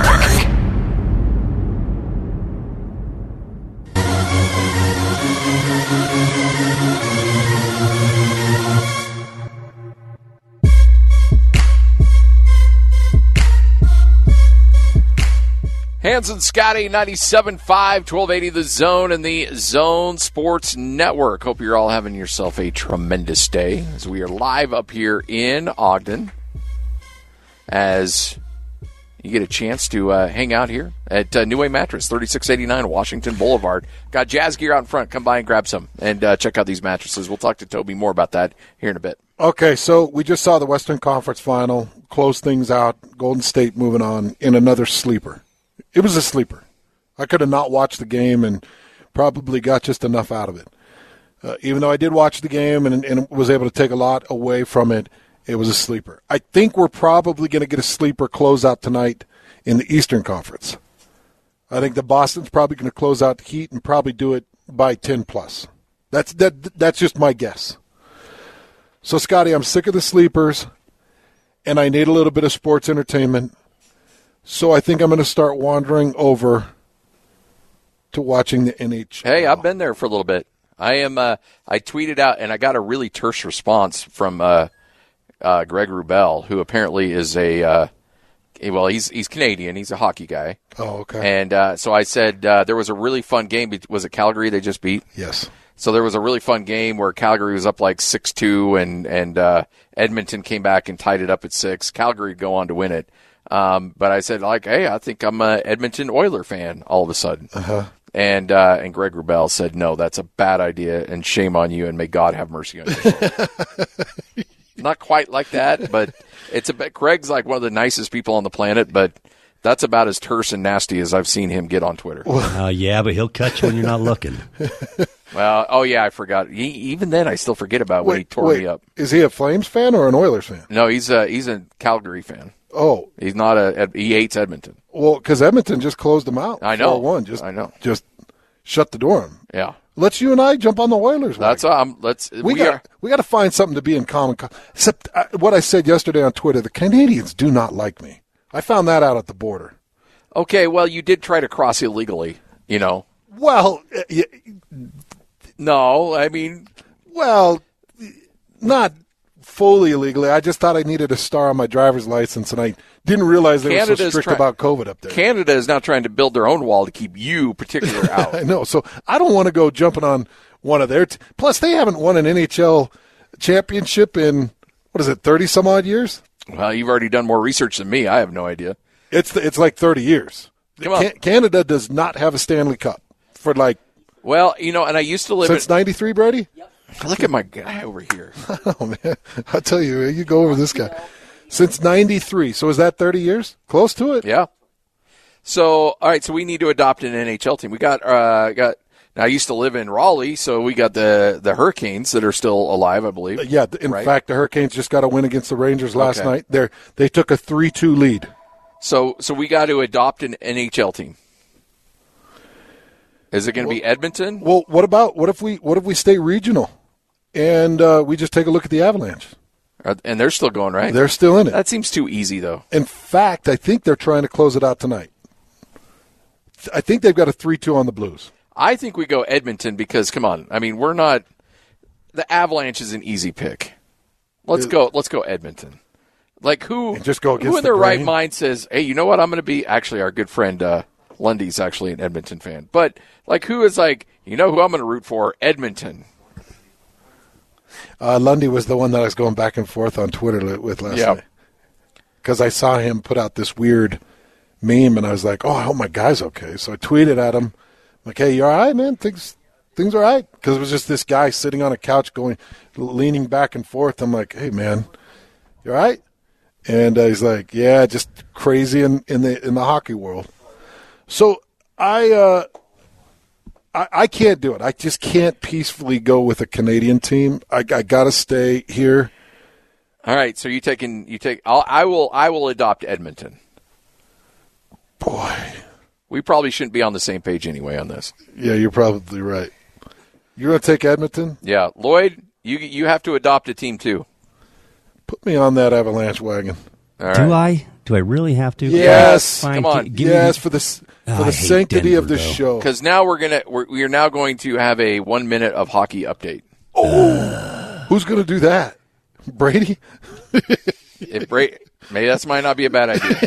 Hans and Scotty, ninety-seven point five, twelve eighty The Zone and the Zone Sports Network. Hope you're all having yourself a tremendous day as we are live up here in Ogden as you get a chance to uh, hang out here at uh, New Way Mattress, thirty-six eighty-nine Washington Boulevard. Got jazz gear out in front. Come by and grab some and uh, check out these mattresses. We'll talk to Toby more about that here in a bit. Okay, so we just saw the Western Conference Final, close things out, Golden State moving on in another sleeper. It was a sleeper. I could have not watched the game and probably got just enough out of it. Uh, even though I did watch the game and, and was able to take a lot away from it, It was a sleeper. I think we're probably going to get a sleeper closeout tonight in the Eastern Conference. I think the Boston's probably going to close out the Heat and probably do it by ten plus. That's that. That's just my guess. So, Scotty, I'm sick of the sleepers, and I need a little bit of sports entertainment. So I think I'm going to start wandering over to watching the N H L. Hey, I've been there for a little bit. I am. Uh, I tweeted out, and I got a really terse response from uh, uh, Greg Wrubell, who apparently is a uh, well, he's he's Canadian. He's a hockey guy. Oh, okay. And uh, so I said uh, there was a really fun game. Was it Calgary they just beat? Yes. So there was a really fun game where Calgary was up like six two, and and uh, Edmonton came back and tied it up at six. Calgary would go on to win it. Um, but I said, like, hey, I think I'm a Edmonton Oiler fan all of a sudden. Uh-huh. And uh, and Greg Wrubell said, no, that's a bad idea, and shame on you, and may God have mercy on you. Not quite like that, but it's a bit. Greg's like one of the nicest people on the planet, but that's about as terse and nasty as I've seen him get on Twitter. Uh, yeah, but he'll cut you when you're not looking. Well, oh, yeah, I forgot. He, even then, I still forget about wait, when he tore wait, me up. Is he a Flames fan or an Oilers fan? No, he's a, he's a Calgary fan. Oh. He's not a – he hates Edmonton. Well, because Edmonton just closed them out. I know. four one Just, I know. Just shut the door on them. Yeah. Let's you and I jump on the Oilers. That's all. I'm, let's. We, we got are, we got to find something to be in common. Except uh, what I said yesterday on Twitter, the Canadians do not like me. I found that out at the border. Okay, well, you did try to cross illegally, you know. Well, uh, y- no, I mean, well, not fully illegally. I just thought I needed a star on my driver's license, and I didn't realize they were so strict try- about COVID up there. Canada is now trying to build their own wall to keep you particular out. I know. So I don't want to go jumping on one of their t- – plus, they haven't won an N H L championship in, what is it, thirty-some-odd years? Well, you've already done more research than me. I have no idea. It's the, it's like thirty years. Come on. Can- Canada does not have a Stanley Cup for like – Well, you know, and I used to live since ninety-three, Brady? Yep. Look at my guy over here. Oh, man. I'll tell you, you go over this guy. Since ninety-three. So is that thirty years? Close to it. Yeah. So, all right, so we need to adopt an N H L team. We got uh got now I used to live in Raleigh, so we got the the Hurricanes that are still alive, I believe. Uh, yeah, in right? fact, the Hurricanes just got a win against the Rangers last Okay. night. They they took a three two lead. So so we got to adopt an N H L team. Is it going to well, be Edmonton? Well, what about what if we what if we stay regional and uh, we just take a look at the Avalanche? And they're still going, right? They're still in it. That seems too easy, though. In fact, I think they're trying to close it out tonight. I think they've got a three two on the Blues. I think we go Edmonton because, come on, I mean, we're not – the Avalanche is an easy pick. Let's It, go Let's go Edmonton. Like, who, just go against who in the their right grain? mind says, hey, you know what, I'm going to be – actually, our good friend uh, Lundy's actually an Edmonton fan. But, like, who is like, you know who I'm going to root for? Edmonton. Uh, Lundy was the one that I was going back and forth on Twitter with last Yep. night. Because I saw him put out this weird meme, and I was like, oh, I hope my guy's okay. So I tweeted at him, like, hey, you all right, man? Things things all right? Because it was just this guy sitting on a couch going, leaning back and forth. I'm like, hey, man, you all right? And uh, he's like, yeah, just crazy in, in the in the hockey world. So I, uh, I I can't do it. I just can't peacefully go with a Canadian team. I, I got to stay here. All right, so you taking you take I'll, I will I will adopt Edmonton. Boy, we probably shouldn't be on the same page anyway on this. Yeah, you're probably right. You're going to take Edmonton? Yeah, Lloyd, you you have to adopt a team too. Put me on that Avalanche wagon. All Do right. I? Do I really have to? Yes. Fine. Come on. G- give yes, me for the for Oh, the I hate sanctity Denver, of the though. show. Because now we're gonna we're, we are now going to have a one minute of hockey update. Oh, who's going to do that? Brady? If Bra- maybe that might not be a bad idea.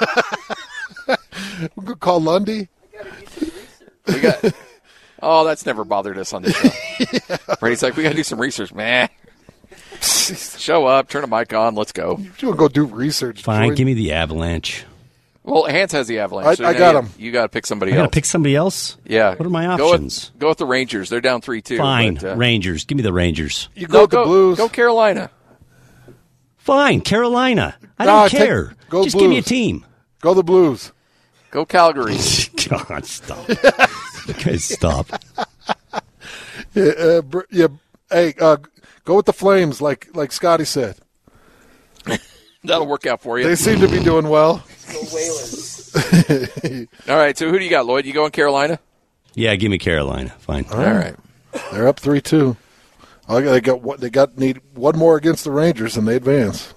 We're going to call Lundy. We got. Oh, that's never bothered us on this show. yeah. Brady's like, we got to do some research, man. Show up, turn a mic on, let's go. You want to go do research? Fine, Joy? give me the Avalanche. Well, Hans has the Avalanche. I- I now got you, him. You got to pick somebody I else. gotta pick somebody else? Yeah. What are my Go options? with, go with the Rangers. They're down three two. Fine, But, uh, Rangers. Give me the Rangers. You go no, with the go, Blues. Go Carolina. Fine, Carolina. I Nah, don't take- care. go Just give me a Blues. team. Go the Blues. Go Calgary. God, stop. You guys stop. Yeah, uh, br- yeah. Hey, uh, go with the Flames, like like Scotty said. That'll work out for you. They seem to be doing well. All right, so who do you got, Lloyd? You going Carolina? Yeah, give me Carolina. Fine. All right. They're up three two. They got they got need one more against the Rangers, and they advance.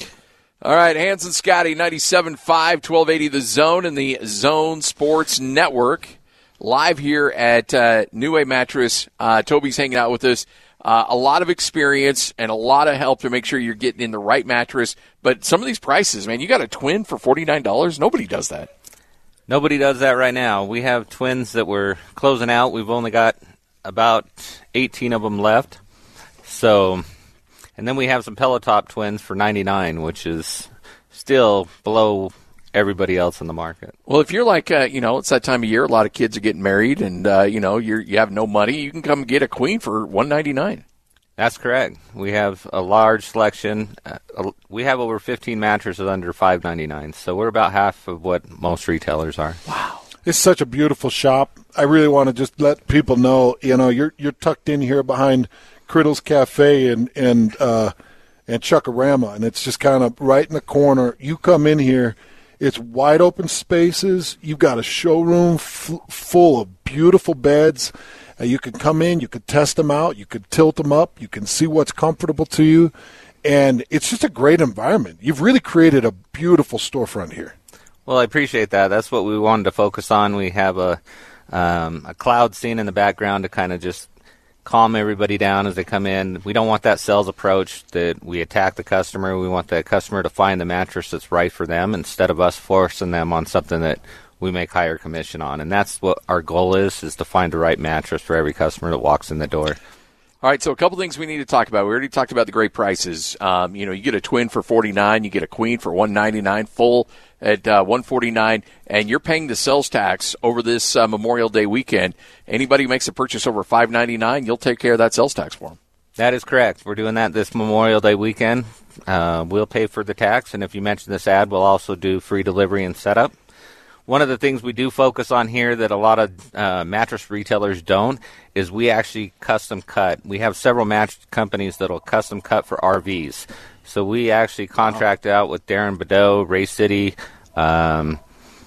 All right, Hans and Scotty, ninety-seven point five, twelve eighty The Zone and the Zone Sports Network. Live here at uh, New Way Mattress. Uh, Toby's hanging out with us. Uh, a lot of experience and a lot of help to make sure you're getting in the right mattress. But some of these prices, man, you got a twin for forty-nine dollars? Nobody does that. Nobody does that right now. We have twins that we're closing out. We've only got about eighteen of them left. So, and then we have some Pillow Top twins for ninety-nine dollars, which is still below everybody else in the market. Well, if you're like, uh, you know, it's that time of year, a lot of kids are getting married, and uh, you know, you're you have no money, you can come get a queen for one ninety-nine. That's correct. We have a large selection. Uh, we have over fifteen mattresses under five ninety-nine, so we're about half of what most retailers are. Wow. It's such a beautiful shop. I really want to just let people know, you know, you're you're tucked in here behind Criddle's Cafe and and uh, and Chuckarama, and it's just kind of right in the corner. You come in here, it's wide open spaces. You've got a showroom f- full of beautiful beds. Uh, you can come in, you could test them out, you could tilt them up, you can see what's comfortable to you, and it's just a great environment. You've really created a beautiful storefront here. Well, I appreciate that. That's what we wanted to focus on. We have a um, a cloud scene in the background to kind of just calm everybody down as they come in. We don't want that sales approach that we attack the customer. We want the customer to find the mattress that's right for them instead of us forcing them on something that we make higher commission on. And that's what our goal is, is to find the right mattress for every customer that walks in the door. All right, so a couple things we need to talk about. We already talked about the great prices. Um, you know, you get a twin for forty-nine, you get a queen for one ninety-nine, full at uh, one forty-nine, and you're paying the sales tax over this uh, Memorial Day weekend. Anybody who makes a purchase over five ninety-nine, you'll take care of that sales tax for them. That is correct. We're doing that this Memorial Day weekend. Uh, we'll pay for the tax, and if you mention this ad, we'll also do free delivery and setup. One of the things we do focus on here that a lot of uh, mattress retailers don't is we actually custom cut. We have several mattress companies that will custom cut for R Vs. So we actually contract out with Darren Badeau, Ray City, um,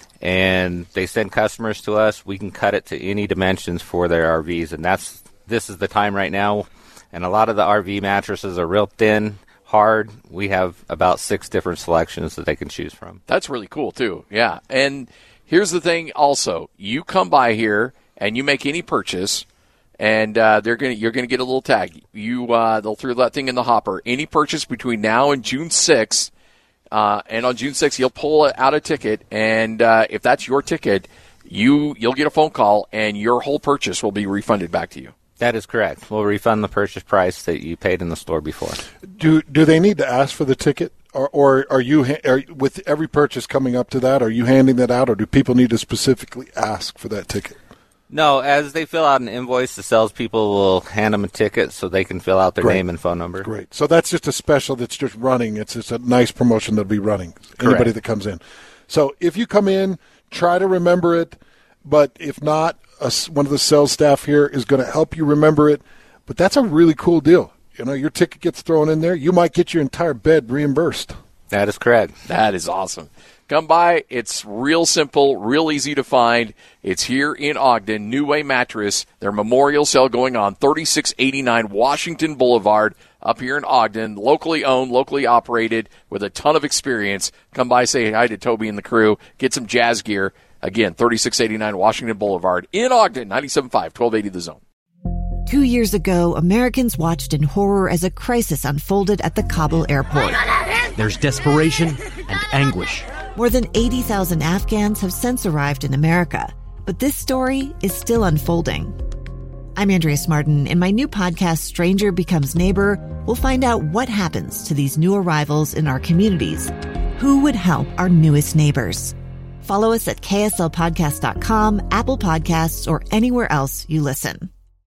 and they send customers to us. We can cut it to any dimensions for their R Vs, and that's this is the time right now. And a lot of the R V mattresses are real thin, hard. We have about six different selections that they can choose from. That's really cool, too. Yeah. And here's the thing also. You come by here and you make any purchase, and uh, they're gonna you're going to get a little tag. You uh, They'll throw that thing in the hopper. Any purchase between now and June sixth, uh, and on June sixth, you'll pull out a ticket, and uh, if that's your ticket, you, you'll get a phone call, and your whole purchase will be refunded back to you. That is correct. We'll refund the purchase price that you paid in the store before. Do do they need to ask for the ticket, or or are you are, with every purchase coming up to that? Are you handing that out, or do people need to specifically ask for that ticket? No, as they fill out an invoice, the salespeople will hand them a ticket so they can fill out their Great. name and phone number. Great. So that's just a special that's just running. It's just a nice promotion that'll be running. Correct. Anybody that comes in. So if you come in, try to remember it. But if not, a, one of the sales staff here is going to help you remember it. But that's a really cool deal. You know, your ticket gets thrown in there. You might get your entire bed reimbursed. That is correct. That is awesome. Come by. It's real simple, real easy to find. It's here in Ogden, New Way Mattress. Their memorial sale going on, thirty-six eighty-nine Washington Boulevard, up here in Ogden. Locally owned, locally operated, with a ton of experience. Come by, say hi to Toby and the crew. Get some jazz gear. Again, thirty-six eighty-nine Washington Boulevard in Ogden, ninety-seven point five, twelve eighty The Zone. Two years ago, Americans watched in horror as a crisis unfolded at the Kabul airport. There's desperation and anguish. More than eighty thousand Afghans have since arrived in America, but this story is still unfolding. I'm Andrea Smartin. In my new podcast, Stranger Becomes Neighbor, we'll find out what happens to these new arrivals in our communities. Who would help our newest neighbors? Follow us at K S L podcast dot com, Apple Podcasts, or anywhere else you listen.